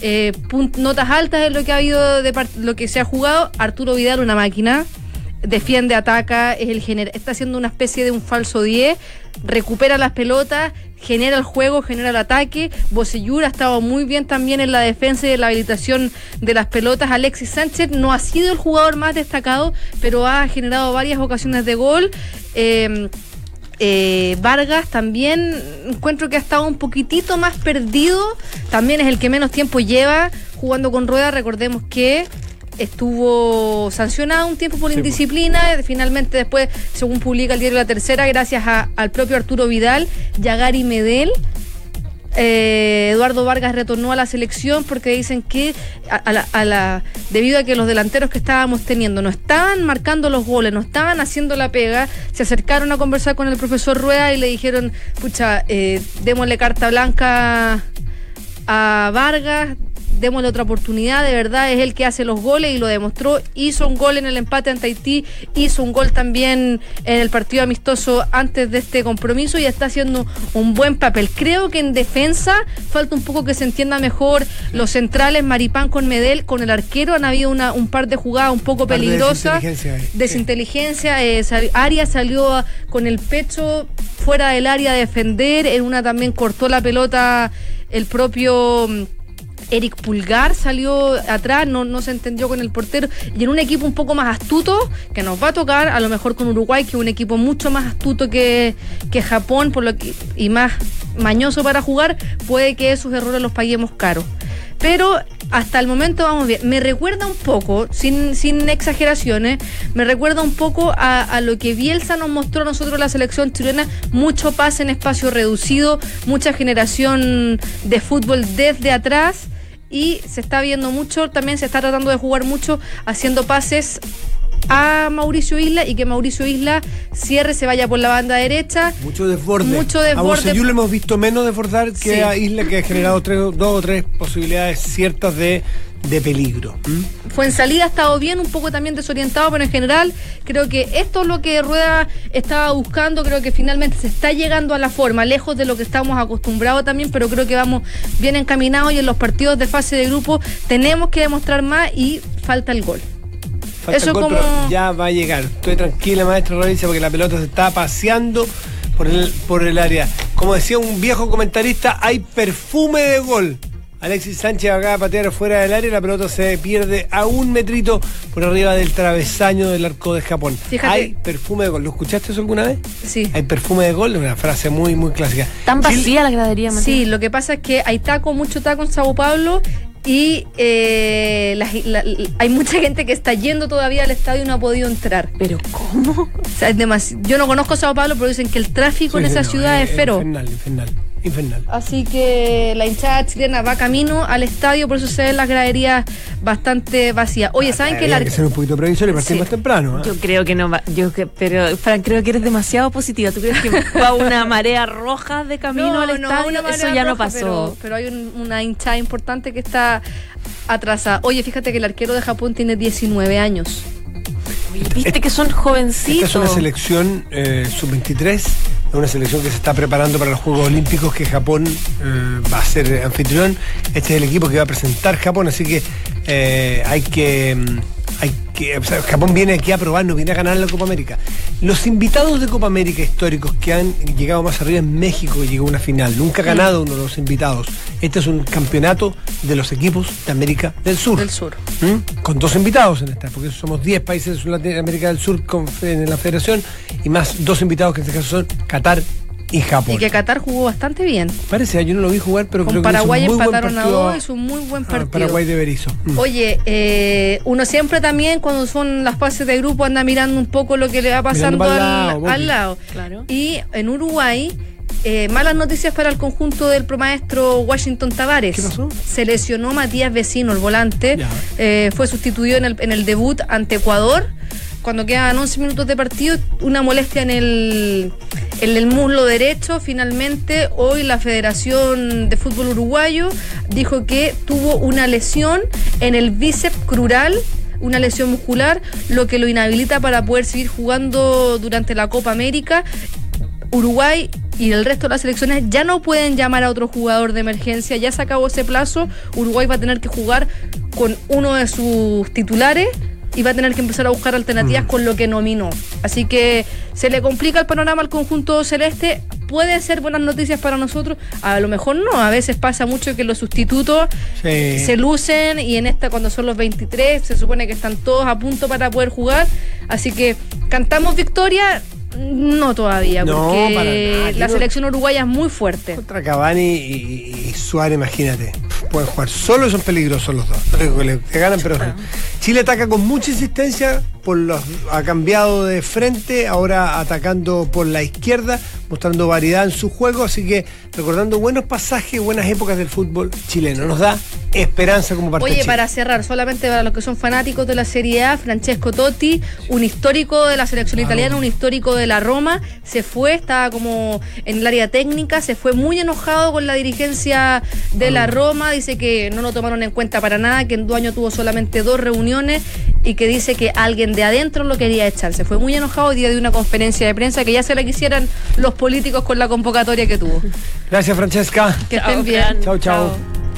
Speaker 5: Notas altas en lo que ha habido lo que se ha jugado. Arturo Vidal, una máquina. Defiende, ataca, es está haciendo una especie de un falso 10, recupera las pelotas, genera el juego, genera el ataque. Bocellur ha estado muy bien también en la defensa y en la habilitación de las pelotas. Alexis Sánchez no ha sido el jugador más destacado, pero ha generado varias ocasiones de gol. Vargas también encuentro que ha estado un poquitito más perdido, también es el que menos tiempo lleva jugando con rueda. Recordemos que estuvo sancionado un tiempo por indisciplina, finalmente después, según publica el diario La Tercera, gracias al propio Arturo Vidal, Yagari Medel, Eduardo Vargas retornó a la selección porque dicen que debido a que los delanteros que estábamos teniendo no estaban marcando los goles, no estaban haciendo la pega, se acercaron a conversar con el profesor Rueda y le dijeron, pucha, démosle carta blanca a Vargas, démosle otra oportunidad, de verdad es él que hace los goles y lo demostró. Hizo un gol en el empate ante Haití, hizo un gol también en el partido amistoso antes de este compromiso y está haciendo un buen papel. Creo que en defensa falta un poco que se entienda mejor los centrales, Maripán con Medel, con el arquero han habido un par de jugadas un poco peligrosas, desinteligencia. Arias salió con el pecho fuera del área a defender, en una también cortó la pelota el propio Eric Pulgar, salió atrás, no se entendió con el portero, y en un equipo un poco más astuto, que nos va a tocar, a lo mejor con Uruguay, que es un equipo mucho más astuto que Japón, y más mañoso para jugar, puede que esos errores los paguemos caros. Pero hasta el momento vamos bien. Me recuerda un poco, sin exageraciones, me recuerda un poco a lo que Bielsa nos mostró a nosotros la selección chilena, mucho pase en espacio reducido, mucha generación de fútbol desde atrás, y se está viendo mucho, también se está tratando de jugar mucho haciendo pases a Mauricio Isla y que Mauricio Isla cierre, se vaya por la banda derecha.
Speaker 2: Mucho desborde.
Speaker 5: Mucho
Speaker 2: A
Speaker 5: desborde.
Speaker 2: Bocellur le hemos visto menos desbordar que
Speaker 5: Sí.
Speaker 2: a Isla, que ha generado 2 o 3 posibilidades ciertas de peligro.
Speaker 5: Fuenzalida ha estado bien, un poco también desorientado, pero en general creo que esto es lo que Rueda estaba buscando. Creo que finalmente se está llegando a la forma, lejos de lo que estamos acostumbrados también, pero creo que vamos bien encaminados y en los partidos de fase de grupo tenemos que demostrar más y falta el gol.
Speaker 2: Falta
Speaker 5: Eso
Speaker 2: el gol,
Speaker 5: como-
Speaker 2: pero ya va a llegar. Estoy tranquila, maestra Ravizza, porque la pelota se está paseando por el área. Como decía un viejo comentarista, hay perfume de gol. Alexis Sánchez acaba de patear fuera del área y la pelota se pierde a 1 metrito por arriba del travesaño del arco de Japón.
Speaker 5: Fíjate.
Speaker 2: Hay perfume de gol. ¿Lo escuchaste eso alguna vez?
Speaker 5: Sí.
Speaker 2: Hay perfume de gol, una frase muy, muy clásica.
Speaker 3: Tan
Speaker 2: Chile-
Speaker 3: vacía la gradería, Matías.
Speaker 5: Sí, lo que pasa es que hay mucho taco en Sao Paulo y hay mucha gente que está yendo todavía al estadio y no ha podido entrar.
Speaker 3: ¿Pero cómo?
Speaker 5: O sea, yo no conozco Sao Paulo, pero dicen que el tráfico en
Speaker 2: Sí,
Speaker 5: esa
Speaker 2: no,
Speaker 5: ciudad es feroz.
Speaker 2: Infernal.
Speaker 5: Así que la hinchada chilena va camino al estadio, por eso se ven las graderías bastante vacías. Oye, ¿saben que
Speaker 2: Hay que ser un poquito previsor y partir
Speaker 5: Sí.
Speaker 2: más temprano. ¿eh?
Speaker 3: Yo creo que no va. Pero, Fran, creo que eres demasiado positiva. ¿Tú crees que va una marea roja de camino al estadio?
Speaker 5: una
Speaker 3: Eso
Speaker 5: marea
Speaker 3: ya no
Speaker 5: roja,
Speaker 3: pasó.
Speaker 5: Pero hay una hinchada importante que está atrasada. Oye, fíjate que el arquero de Japón tiene 19 años.
Speaker 3: Oye, viste que son jovencitos.
Speaker 2: Esta es una selección sub-23, es una selección que se está preparando para los Juegos Olímpicos que Japón va a ser anfitrión. Este es el equipo que va a presentar Japón, así que o sea, Japón viene aquí a probar, no viene a ganar la Copa América. Los invitados de Copa América históricos que han llegado más arriba en México, que llegó a una final, nunca ha ganado uno de los invitados. Este es un campeonato de los equipos de América del Sur.
Speaker 5: Del Sur.
Speaker 2: Con 2 invitados en esta, porque somos 10 países de América del Sur en la federación y más 2 invitados que en este caso son Qatar y Japón.
Speaker 5: Y que Qatar jugó bastante bien.
Speaker 2: Parece, yo no lo vi jugar, pero
Speaker 5: Con
Speaker 2: creo
Speaker 5: Paraguay
Speaker 2: que hizo un muy buen
Speaker 5: empataron a
Speaker 2: partido
Speaker 5: 2, es un muy buen partido.
Speaker 2: Paraguay de Berizzo.
Speaker 5: Oye, uno siempre también cuando son las fases de grupo anda mirando un poco lo que le va pasando
Speaker 2: Mirando para
Speaker 5: al lado.
Speaker 3: Claro.
Speaker 5: Y en Uruguay, malas noticias para el conjunto del promaestro Washington Tavares.
Speaker 2: ¿Qué pasó?
Speaker 5: Se lesionó Matías Vecino, el volante.
Speaker 2: Ya.
Speaker 5: Fue sustituido en el debut ante Ecuador. Cuando quedaban 11 minutos de partido, una molestia en el muslo derecho. Finalmente, hoy la Federación de Fútbol Uruguayo dijo que tuvo una lesión en el bíceps crural, una lesión muscular, lo que lo inhabilita para poder seguir jugando durante la Copa América. Uruguay y el resto de las selecciones ya no pueden llamar a otro jugador de emergencia, ya se acabó ese plazo. Uruguay va a tener que jugar con uno de sus titulares y va a tener que empezar a buscar alternativas con lo que nominó. Así que se le complica el panorama al conjunto celeste. Puede ser buenas noticias para nosotros, a lo mejor no. A veces pasa mucho que los sustitutos
Speaker 2: Sí.
Speaker 5: se lucen y en esta, cuando son los 23, se supone que están todos a punto para poder jugar. Así que cantamos victoria. No todavía,
Speaker 2: No,
Speaker 5: porque
Speaker 2: para nada.
Speaker 5: la
Speaker 2: No.
Speaker 5: selección uruguaya es muy fuerte.
Speaker 2: Contra Cavani y Suárez, imagínate. Pueden jugar solo, son peligrosos los dos. No digo que le ganan, pero Chile ataca con mucha insistencia, ha cambiado de frente, ahora atacando por la izquierda, mostrando variedad en su juego, así que recordando buenos pasajes, buenas épocas del fútbol chileno. Nos da esperanza como parte de
Speaker 5: Oye,
Speaker 2: Chile.
Speaker 5: para cerrar, solamente para los que son fanáticos de la Serie A, Francesco Totti, un histórico de la selección italiana, un histórico de la Roma, se fue, estaba como en el área técnica, se fue muy enojado con la dirigencia de la Roma, dice que no lo tomaron en cuenta para nada, que en 2 años tuvo solamente 2 reuniones y que dice que alguien de adentro lo quería echar. Se fue muy enojado hoy día de una conferencia de prensa que ya se la quisieran los políticos con la convocatoria que tuvo.
Speaker 2: Gracias, Francesca.
Speaker 5: Que
Speaker 3: Chao,
Speaker 5: estén bien.
Speaker 3: Fran.
Speaker 2: Chao, chao.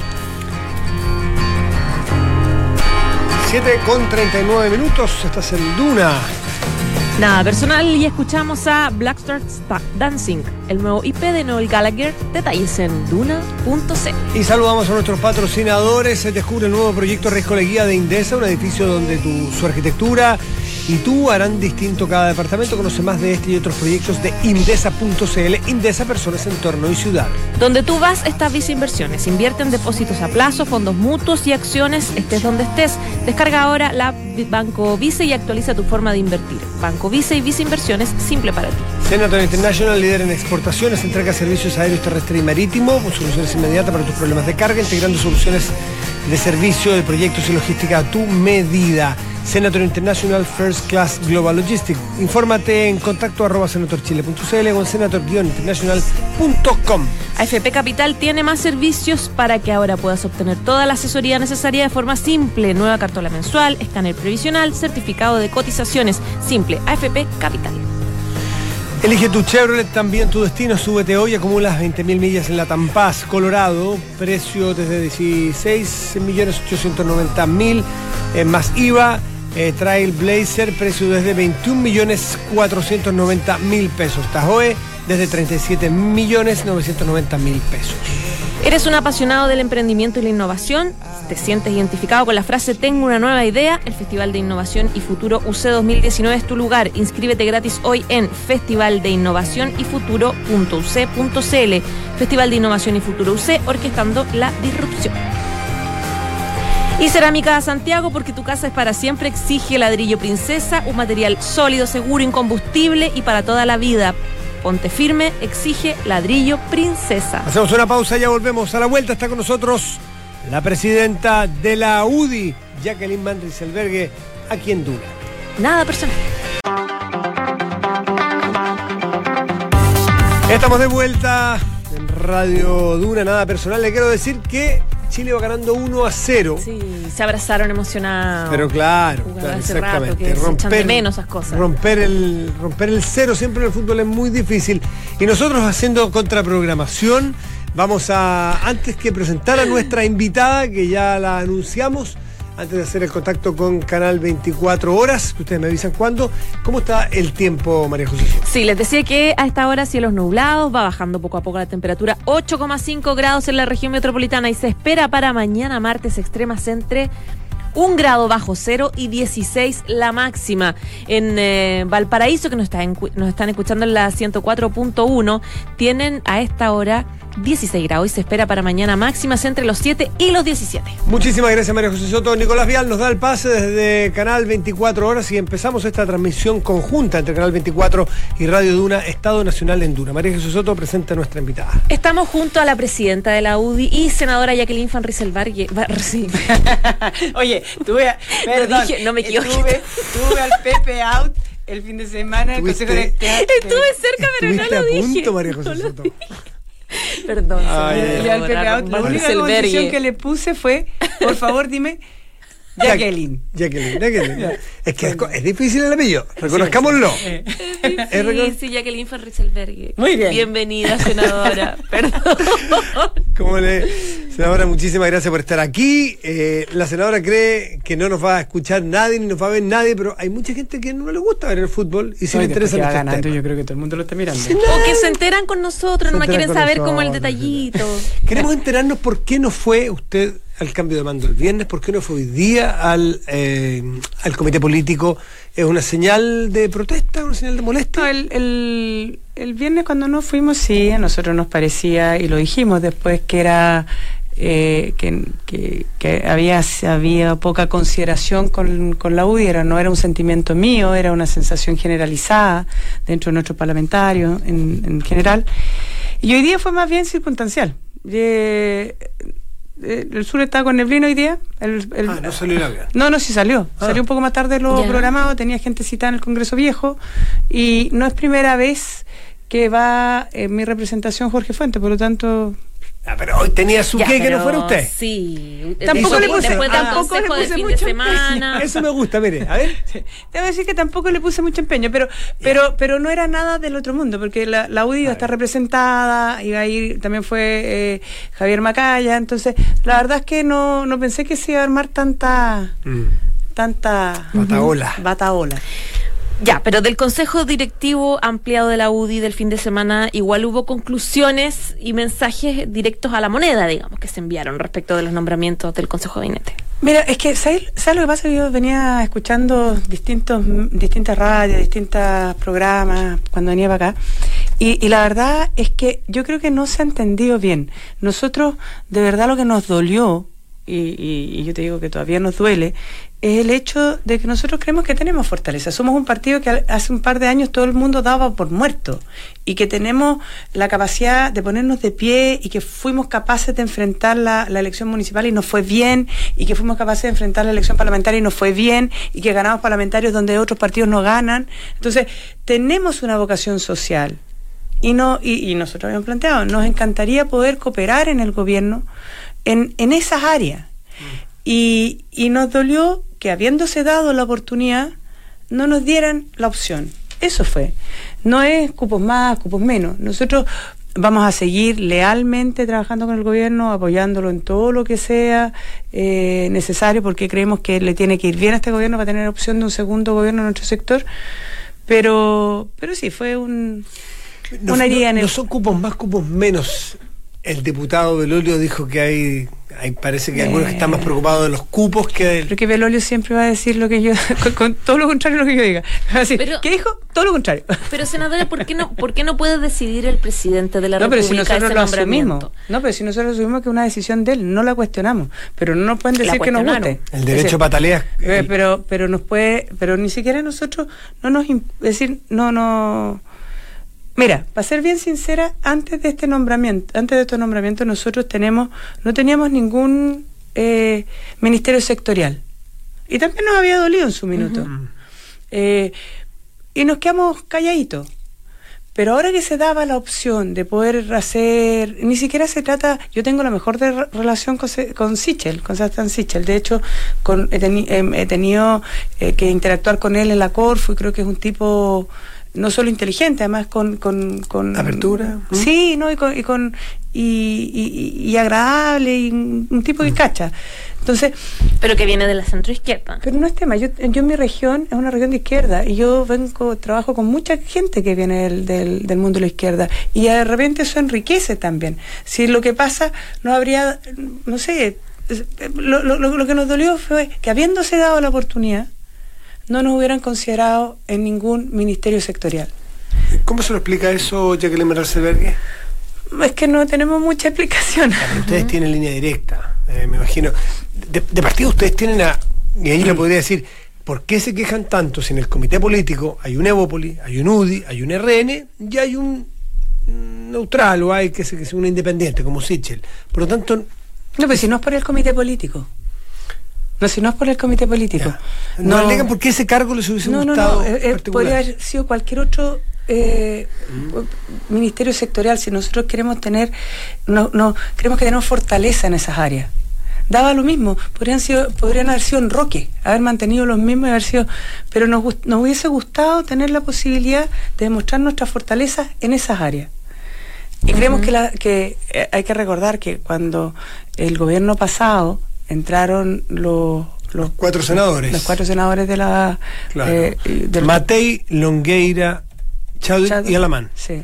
Speaker 2: 7:39 minutos, estás en Duna.
Speaker 3: Nada personal y escuchamos a Black Star Dancing, el nuevo IP de Noel Gallagher. Detalles en duna.c.
Speaker 2: Y saludamos a nuestros patrocinadores. Se descubre el nuevo proyecto Reiscoleguía de Indesa, un edificio donde su arquitectura y tú harán distinto cada departamento. Conoce más de este y otros proyectos de Indesa.cl. Indesa, personas, entorno y ciudad.
Speaker 3: Donde tú vas está Visa Inversiones. Invierte en depósitos a plazo, fondos mutuos y acciones, estés donde estés. Descarga ahora la Banco Visa y actualiza tu forma de invertir. Banco Visa y Visa Inversiones, simple para ti.
Speaker 2: Senator International, líder en exportaciones, entrega servicios aéreos, terrestre y marítimo, con soluciones inmediatas para tus problemas de carga, integrando soluciones de servicio de proyectos y logística a tu medida. Senator International First Class Global Logistics. Infórmate en contacto @senatorchile.cl o en senator-international.com.
Speaker 3: AFP Capital tiene más servicios para que ahora puedas obtener toda la asesoría necesaria de forma simple. Nueva cartola mensual, escáner previsional, certificado de cotizaciones. Simple, AFP Capital.
Speaker 2: Elige tu Chevrolet, también tu destino. Súbete hoy, acumulas 20.000 millas en la Tampaz, Colorado. Precio desde 16.890.000 más IVA. Trailblazer, precio desde 21.490.000 pesos. Tahoe, desde 37.990.000 pesos.
Speaker 3: ¿Eres un apasionado del emprendimiento y la innovación? ¿Te sientes identificado con la frase "Tengo una nueva idea"? El Festival de Innovación y Futuro UC 2019 es tu lugar. Inscríbete gratis hoy en festivaldeinnovacionyfuturo.uc.cl. Festival de Innovación y Futuro UC, orquestando la disrupción. Y Cerámica Santiago, porque tu casa es para siempre, exige ladrillo Princesa, un material sólido, seguro, incombustible y para toda la vida. Ponte firme, exige ladrillo Princesa.
Speaker 2: Hacemos una pausa, ya volvemos. A la vuelta está con nosotros la presidenta de la UDI, Jacqueline Van Rysselberghe, aquí en Duna.
Speaker 3: Nada personal.
Speaker 2: Estamos de vuelta en Radio Duna, nada personal. Le quiero decir que Chile va ganando 1-0.
Speaker 3: Sí, se abrazaron emocionados.
Speaker 2: Pero claro,
Speaker 3: hace
Speaker 2: exactamente.
Speaker 3: Rato que se echan de menos esas cosas.
Speaker 2: Romper el cero siempre en el fútbol es muy difícil. Y nosotros, haciendo contraprogramación, vamos a, antes que presentar a nuestra invitada, que ya la anunciamos, antes de hacer el contacto con Canal 24 Horas, que ustedes me avisan cuándo. ¿Cómo está el tiempo, María José?
Speaker 3: Sí, les decía que a esta hora cielos nublados, va bajando poco a poco la temperatura, 8,5 grados en la región metropolitana, y se espera para mañana martes extremas entre 1 grado bajo cero y 16 la máxima. En Valparaíso, que nos están escuchando en la 104.1, tienen a esta hora 16 grados y se espera para mañana máximas entre los 7 y los 17.
Speaker 2: Muchísimas gracias, María José Soto. Nicolás Vial nos da el pase desde Canal 24 Horas y empezamos esta transmisión conjunta entre Canal 24 y Radio Duna, Estado Nacional en Duna. María José Soto presenta a nuestra invitada.
Speaker 3: Estamos junto a la presidenta de la UDI y senadora Jacqueline Van Rysselberghe. Sí.
Speaker 6: Oye, perdón,
Speaker 3: no me equivoqué.
Speaker 6: Tuve al Pepe Out el fin de semana.
Speaker 2: Estuve
Speaker 3: cerca, pero no lo dije.
Speaker 2: Punto, María José Soto.
Speaker 3: Perdón.
Speaker 6: Al Pepe Out, la única condición que le puse fue, por favor, dime, Jacqueline. Es que es difícil el apellido, reconozcámoslo.
Speaker 3: Sí, Jacqueline Van Rysselberghe.
Speaker 6: Muy bien.
Speaker 3: Bienvenida, senadora. Perdón.
Speaker 2: Senadora, muchísimas gracias por estar aquí. La senadora cree que no nos va a escuchar nadie ni nos va a ver nadie, pero hay mucha gente que no le gusta ver el fútbol y si le interesa
Speaker 6: va ganando, yo creo que todo el mundo lo está mirando.
Speaker 3: O que se enteran con nosotros, no quieren saber como el detallito.
Speaker 2: Queremos enterarnos por qué no fue usted al cambio de mando el viernes, por qué no fue hoy día al comité político. ¿Es una señal de protesta, una señal de molestia?
Speaker 6: No, el viernes cuando nos fuimos, sí, a nosotros nos parecía, y lo dijimos después, que era que había poca consideración con la UDI, no era un sentimiento mío, era una sensación generalizada dentro de nuestros parlamentarios en general. Y hoy día fue más bien circunstancial. El sur estaba con neblina hoy día.
Speaker 2: No salió el avión.
Speaker 6: No, sí salió. Salió un poco más tarde de lo programado. Tenía gente citada en el Congreso Viejo. Y no es primera vez que va en mi representación Jorge Fuentes, por lo tanto...
Speaker 2: pero hoy tenía su que no fuera usted.
Speaker 3: Sí.
Speaker 6: Tampoco le puse
Speaker 3: mucho semana.
Speaker 2: Eso me gusta, mire, a ver.
Speaker 6: Debo decir que tampoco le puse mucho empeño, pero no era nada del otro mundo, porque la UDI iba a estar representada, iba a ir, también fue Javier Macaya, entonces la verdad es que no pensé que se iba a armar tanta bataola.
Speaker 3: Ya, pero del Consejo Directivo Ampliado de la UDI del fin de semana igual hubo conclusiones y mensajes directos a la moneda, digamos, que se enviaron respecto de los nombramientos del Consejo de Gabinete.
Speaker 6: Mira, es que, ¿sabes lo que pasa? Yo venía escuchando distintas radios, distintos programas cuando venía para acá, y la verdad es que yo creo que no se ha entendido bien. Nosotros, de verdad, lo que nos dolió, y yo te digo que todavía nos duele, es el hecho de que nosotros creemos que tenemos fortaleza. Somos un partido que hace un par de años todo el mundo daba por muerto y que tenemos la capacidad de ponernos de pie y que fuimos capaces de enfrentar la elección municipal y nos fue bien, y que fuimos capaces de enfrentar la elección parlamentaria y nos fue bien, y que ganamos parlamentarios donde otros partidos no ganan. Entonces, tenemos una vocación social. Y nosotros habíamos planteado, nos encantaría poder cooperar en el gobierno en esas áreas. Y nos dolió que, habiéndose dado la oportunidad, no nos dieran la opción. Eso fue. No es cupos más, cupos menos. Nosotros vamos a seguir lealmente trabajando con el gobierno, apoyándolo en todo lo que sea necesario, porque creemos que le tiene que ir bien a este gobierno para tener opción de un segundo gobierno en nuestro sector. Pero sí, fue una herida en el...
Speaker 2: No son cupos más, cupos menos. El diputado Belolio dijo que hay parece que algunos que están más preocupados de los cupos que del...
Speaker 6: Porque Belolio siempre va a decir lo que yo, con todo lo contrario a lo que yo diga. Así,
Speaker 3: pero,
Speaker 6: ¿qué dijo? Todo lo contrario.
Speaker 3: Pero, senadora, ¿por qué no puede decidir el presidente de la República
Speaker 6: pero si nosotros
Speaker 3: ese
Speaker 6: lo
Speaker 3: nombramiento?
Speaker 6: asumimos. No, pero si nosotros asumimos que es una decisión de él, no la cuestionamos. Pero no nos pueden decir que nos guste.
Speaker 2: El derecho a patalear.
Speaker 6: Pero nos puede, pero ni siquiera nosotros Mira, para ser bien sincera, antes de estos nombramientos, nosotros no teníamos ningún ministerio sectorial. Y también nos había dolido en su minuto. Y nos quedamos calladitos. Pero ahora que se daba la opción de poder hacer, ni siquiera se trata, yo tengo la mejor relación con Sichel, con Sebastián Sichel. De hecho, he tenido que interactuar con él en la Corfo, y creo que es un tipo no solo inteligente, además con
Speaker 2: apertura.
Speaker 6: Sí, no, y agradable, y un tipo que cacha. Entonces,
Speaker 3: pero que viene de la centroizquierda.
Speaker 6: Pero no es tema. Yo en mi región es una región de izquierda, y yo trabajo con mucha gente que viene del mundo de la izquierda, y de repente eso enriquece también. Si lo que pasa no habría, no sé, lo que nos dolió fue que, habiéndose dado la oportunidad, no nos hubieran considerado en ningún ministerio sectorial.
Speaker 2: ¿Cómo se lo explica eso, Jacqueline Mercelbergue?
Speaker 6: Es que no tenemos mucha explicación.
Speaker 2: Pero ustedes tienen línea directa, me imagino. De partido ustedes tienen y ahí le podría decir, ¿por qué se quejan tanto si en el comité político hay un Evópoli, hay un UDI, hay un RN y hay un neutral, o hay que es un independiente como Sichel? Por lo tanto...
Speaker 6: No, pero si no es por el comité político. Si no es por el comité político.
Speaker 2: No alegan por qué ese cargo les hubiese gustado.
Speaker 6: Podría haber sido cualquier otro ministerio sectorial. Si nosotros queremos queremos que tenemos fortaleza en esas áreas. Daba lo mismo, podrían haber sido en Roque, haber mantenido los mismos y haber sido, pero nos hubiese gustado tener la posibilidad de demostrar nuestra fortaleza en esas áreas. Y creemos que hay que recordar que cuando el gobierno pasado entraron los
Speaker 2: 4 senadores.
Speaker 6: Los 4 senadores de la...
Speaker 2: Claro. Matei, Longueira, Chadwick y Alamán.
Speaker 6: Sí.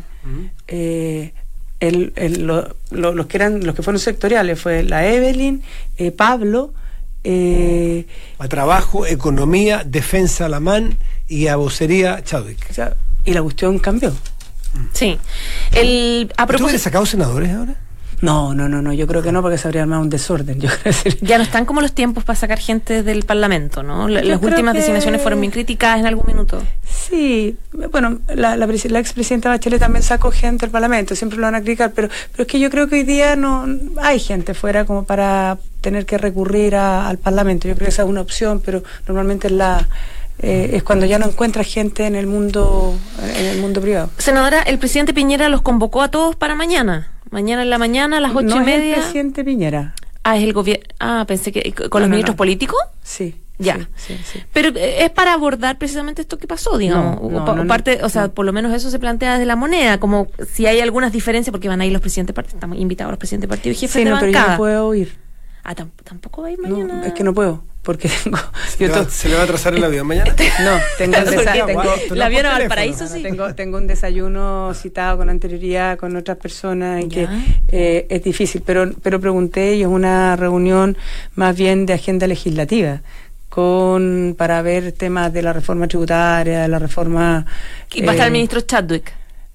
Speaker 6: Los que fueron sectoriales fue la Evelyn, Pablo...
Speaker 2: a trabajo, economía, defensa Alamán, y a vocería Chadwick.
Speaker 6: O sea, y la cuestión cambió.
Speaker 3: Sí.
Speaker 2: ¿Tú hubieras sacado senadores ahora?
Speaker 6: No, yo creo que no, porque se habría armado un desorden.
Speaker 3: Ya no están como los tiempos para sacar gente del Parlamento, ¿no? Las últimas designaciones fueron bien criticadas en algún minuto.
Speaker 6: Sí, bueno, la expresidenta Bachelet también sacó gente del Parlamento, siempre lo van a criticar, pero es que yo creo que hoy día no hay gente fuera como para tener que recurrir al Parlamento. Yo creo que esa es una opción, pero normalmente es cuando ya no encuentras gente en el mundo privado.
Speaker 3: Senadora, el presidente Piñera los convocó a todos para mañana. Mañana en la mañana a las 8:30.
Speaker 6: No es el presidente Piñera.
Speaker 3: Es el gobierno. Pensé que con los ministros políticos.
Speaker 6: Sí.
Speaker 3: Ya.
Speaker 6: Sí.
Speaker 3: Pero es para abordar precisamente esto que pasó, digamos. Por lo menos eso se plantea desde la moneda, como si hay algunas diferencias, porque van a ir los presidentes partidos, estamos invitados a los presidentes partidos y jefes de bancada.
Speaker 6: Pero yo no puedo ir.
Speaker 3: ¿Tampoco va a ir mañana?
Speaker 6: No, es que no puedo. Porque
Speaker 2: ¿Se le va a atrasar el avión mañana?
Speaker 6: No, tengo
Speaker 3: el avión a Valparaíso, sí.
Speaker 6: Tengo un desayuno citado con anterioridad con otras personas, y que es difícil, pero pregunté, y es una reunión más bien de agenda legislativa, para ver temas de la reforma tributaria, de la reforma...
Speaker 3: ¿Y va a estar el ministro Chadwick?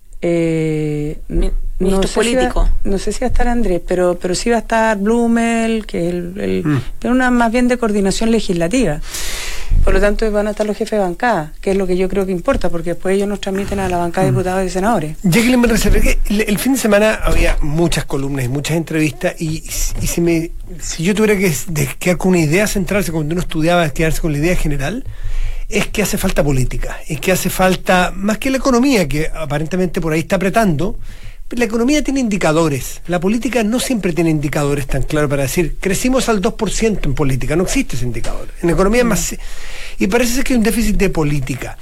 Speaker 6: Ministro político. No sé si va a estar Andrés, pero sí va a estar Blumel, que es pero una más bien de coordinación legislativa. Por lo tanto, van a estar los jefes de bancada, que es lo que yo creo que importa, porque después ellos nos transmiten a la bancada de diputados y senadores.
Speaker 2: Jacqueline, me reservé que el fin de semana había muchas columnas y muchas entrevistas, y si yo tuviera que quedar con una idea central, cuando uno estudiaba, quedarse con la idea general, es que hace falta política, es que hace falta, más que la economía, que aparentemente por ahí está apretando. La economía tiene indicadores, la política no siempre tiene indicadores tan claros para decir, crecimos al 2% en política, no existe ese indicador. En economía es más... Y parece ser que hay un déficit de política.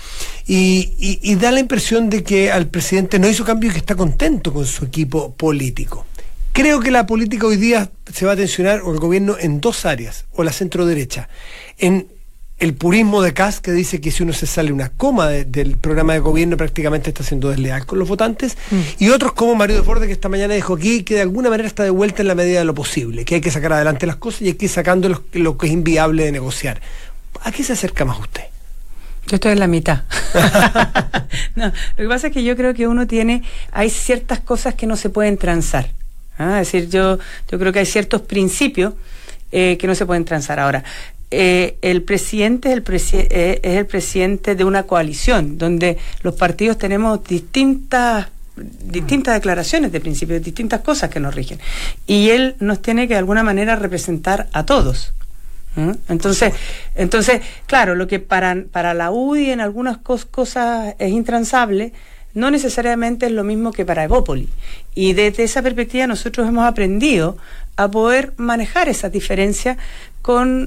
Speaker 2: Y da la impresión de que al presidente no hizo cambio y que está contento con su equipo político. Creo que la política hoy día se va a tensionar, o el gobierno, en dos áreas, o la centro derecha. En el purismo de Kast, que dice que si uno se sale una coma del programa de gobierno prácticamente está siendo desleal con los votantes, y otros como Mario Desbordes, que esta mañana dijo aquí que de alguna manera está de vuelta en la medida de lo posible, que hay que sacar adelante las cosas y hay que ir sacando lo que es inviable de negociar. ¿A qué se acerca más usted?
Speaker 6: Yo estoy en la mitad. No, lo que pasa es que yo creo que hay ciertas cosas que no se pueden transar. Es decir, yo creo que hay ciertos principios que no se pueden transar. Ahora, el presidente es el presidente de una coalición donde los partidos tenemos distintas declaraciones de principios, distintas cosas que nos rigen, y él nos tiene que de alguna manera representar a todos. Entonces, claro, lo que para la UDI en algunas cosas es intransable, no necesariamente es lo mismo que para Evópoli, y desde esa perspectiva nosotros hemos aprendido a poder manejar esas diferencias con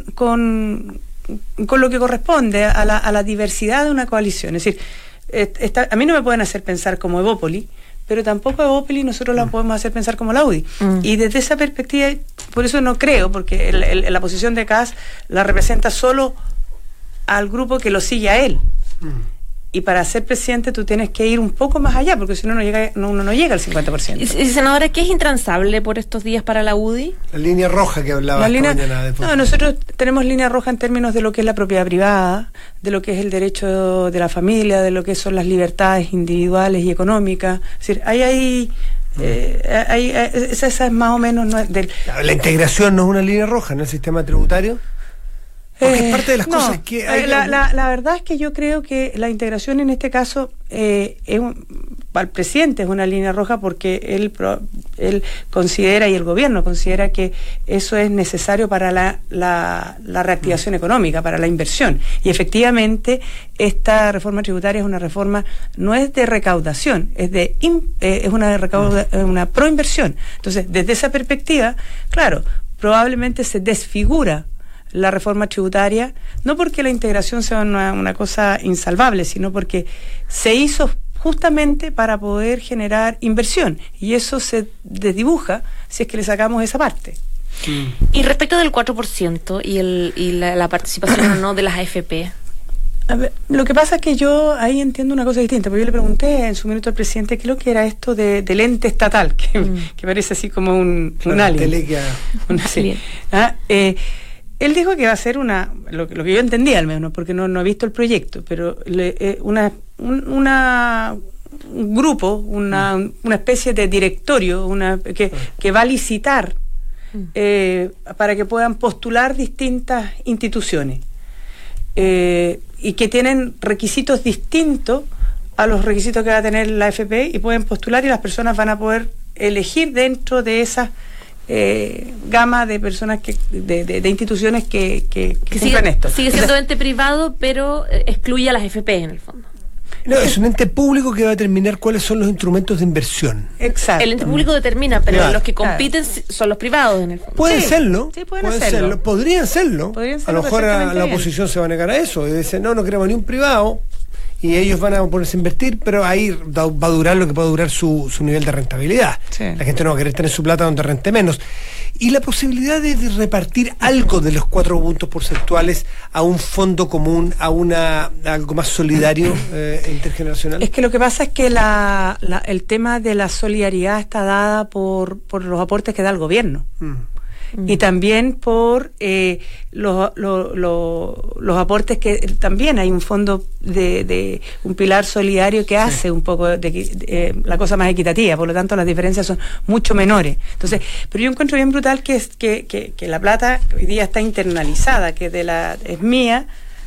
Speaker 6: lo que corresponde a la diversidad de una coalición. Es decir, a mí no me pueden hacer pensar como Evópoli, pero tampoco Evópoli nosotros la podemos hacer pensar como la UDI. Y desde esa perspectiva, por eso no creo, porque la posición de Kast la representa solo al grupo que lo sigue a él. Y para ser presidente tú tienes que ir un poco más allá, porque si no, uno no llega al 50%.
Speaker 3: ¿Y senadora, qué es intransable por estos días para la UDI?
Speaker 2: La línea roja que hablaba esta mañana.
Speaker 6: No, nosotros tenemos línea roja en términos de lo que es la propiedad privada, de lo que es el derecho de la familia, de lo que son las libertades individuales y económicas. Es decir, esa es más o menos...
Speaker 2: La integración no es una línea roja en el sistema tributario. Porque es parte de las cosas que hay.
Speaker 6: La verdad es que yo creo que la integración en este caso para el presidente es una línea roja, porque él considera, y el gobierno considera, que eso es necesario para la reactivación económica, para la inversión. Y efectivamente esta reforma tributaria es una reforma, no es de recaudación, es una proinversión. Entonces, desde esa perspectiva, claro, probablemente se desfigura la reforma tributaria, no porque la integración sea una cosa insalvable, sino porque se hizo justamente para poder generar inversión, y eso se desdibuja si es que le sacamos esa parte.
Speaker 3: Y respecto del 4% y la participación o no de las AFP.
Speaker 6: A ver, lo que pasa es que yo ahí entiendo una cosa distinta, porque yo le pregunté en su minuto al presidente qué es lo que era esto del ente estatal, que parece así como un alien. Él dijo que va a ser lo que yo entendía al menos, porque no he visto el proyecto, pero un grupo, una especie de directorio que va a licitar para que puedan postular distintas instituciones y que tienen requisitos distintos a los requisitos que va a tener la AFP, y pueden postular, y las personas van a poder elegir dentro de esas gama de personas de instituciones que cumplan esto.
Speaker 3: Sigue siendo ente privado, pero excluye a las FP en el fondo.
Speaker 2: No, es un ente público que va a determinar cuáles son los instrumentos de inversión.
Speaker 6: Exacto.
Speaker 3: El ente público determina, pero los que compiten son los privados en el fondo.
Speaker 2: Pueden serlo.
Speaker 6: Sí, pueden hacerlo.
Speaker 2: Podrían serlo. A lo mejor la oposición se va a negar a eso y dice, no queremos ni un privado, y ellos van a ponerse a invertir, pero ahí va a durar lo que pueda durar su nivel de rentabilidad. Sí. La gente no va a querer tener su plata donde rente menos. Y la posibilidad de repartir algo de los 4 puntos porcentuales a un fondo común, a algo más solidario intergeneracional.
Speaker 6: Es que lo que pasa es que el tema de la solidaridad está dada por los aportes que da el gobierno. Y también por los aportes que también hay un fondo de un pilar solidario que hace un poco la cosa más equitativa, por lo tanto las diferencias son mucho menores. Entonces, pero yo encuentro bien brutal que la plata hoy día está internalizada, que es mía,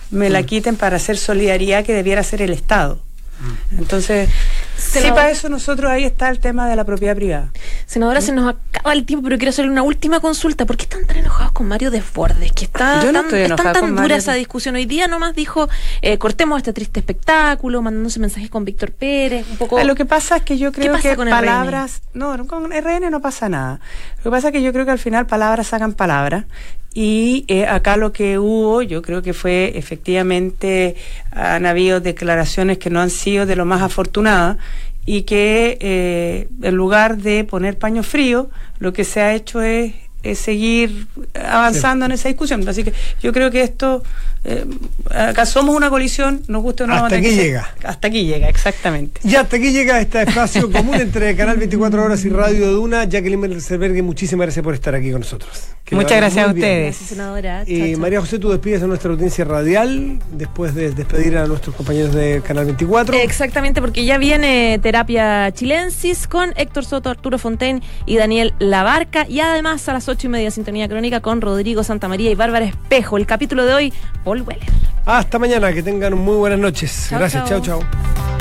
Speaker 6: me la quiten para hacer solidaridad que debiera ser el Estado. Entonces, sí, para eso nosotros ahí está el tema de la propiedad privada.
Speaker 3: Senadora, se nos acaba el tiempo, pero quiero hacerle una última consulta. ¿Por qué están tan enojados con Mario Desbordes? Que está
Speaker 6: Yo no estoy enojada
Speaker 3: tan
Speaker 6: con
Speaker 3: dura
Speaker 6: Mario.
Speaker 3: esa discusión. Hoy día nomás dijo, cortemos este triste espectáculo, mandándose mensajes con Víctor Pérez, un poco...
Speaker 6: Lo que pasa es que yo creo
Speaker 3: pasa
Speaker 6: que
Speaker 3: con
Speaker 6: palabras... No, con RN no pasa nada. Lo que pasa es que yo creo que al final palabras sacan palabras. Y acá lo que hubo, yo creo que fue efectivamente, han habido declaraciones que no han sido de lo más afortunadas y que en lugar de poner paño frío, lo que se ha hecho es seguir avanzando en esa discusión. Así que yo creo que esto, acá somos una coalición, nos gusta o no.
Speaker 2: Hasta aquí llega.
Speaker 6: Hasta aquí llega, exactamente.
Speaker 2: Y hasta aquí llega este espacio común entre Canal 24 Horas y Radio Duna. Jacqueline Merzelberghe, muchísimas gracias por estar aquí con nosotros. Que
Speaker 6: Muchas
Speaker 2: le vaya
Speaker 6: gracias a
Speaker 2: muy bien.
Speaker 6: ustedes.
Speaker 3: Gracias, senadora. Chao, chao.
Speaker 2: María José, tú despides a nuestra audiencia radial después de despedir a nuestros compañeros de Canal 24.
Speaker 3: Exactamente, porque ya viene Terapia Chilensis con Héctor Soto, Arturo Fontaine y Daniel Labarca, y además a las 8:30 Sintonía Crónica con Rodrigo Santamaría y Bárbara Espejo. El capítulo de hoy, Paul Weller.
Speaker 2: Hasta mañana, que tengan muy buenas noches.
Speaker 3: Chao,
Speaker 2: Gracias,
Speaker 3: chao.
Speaker 2: chao, chao.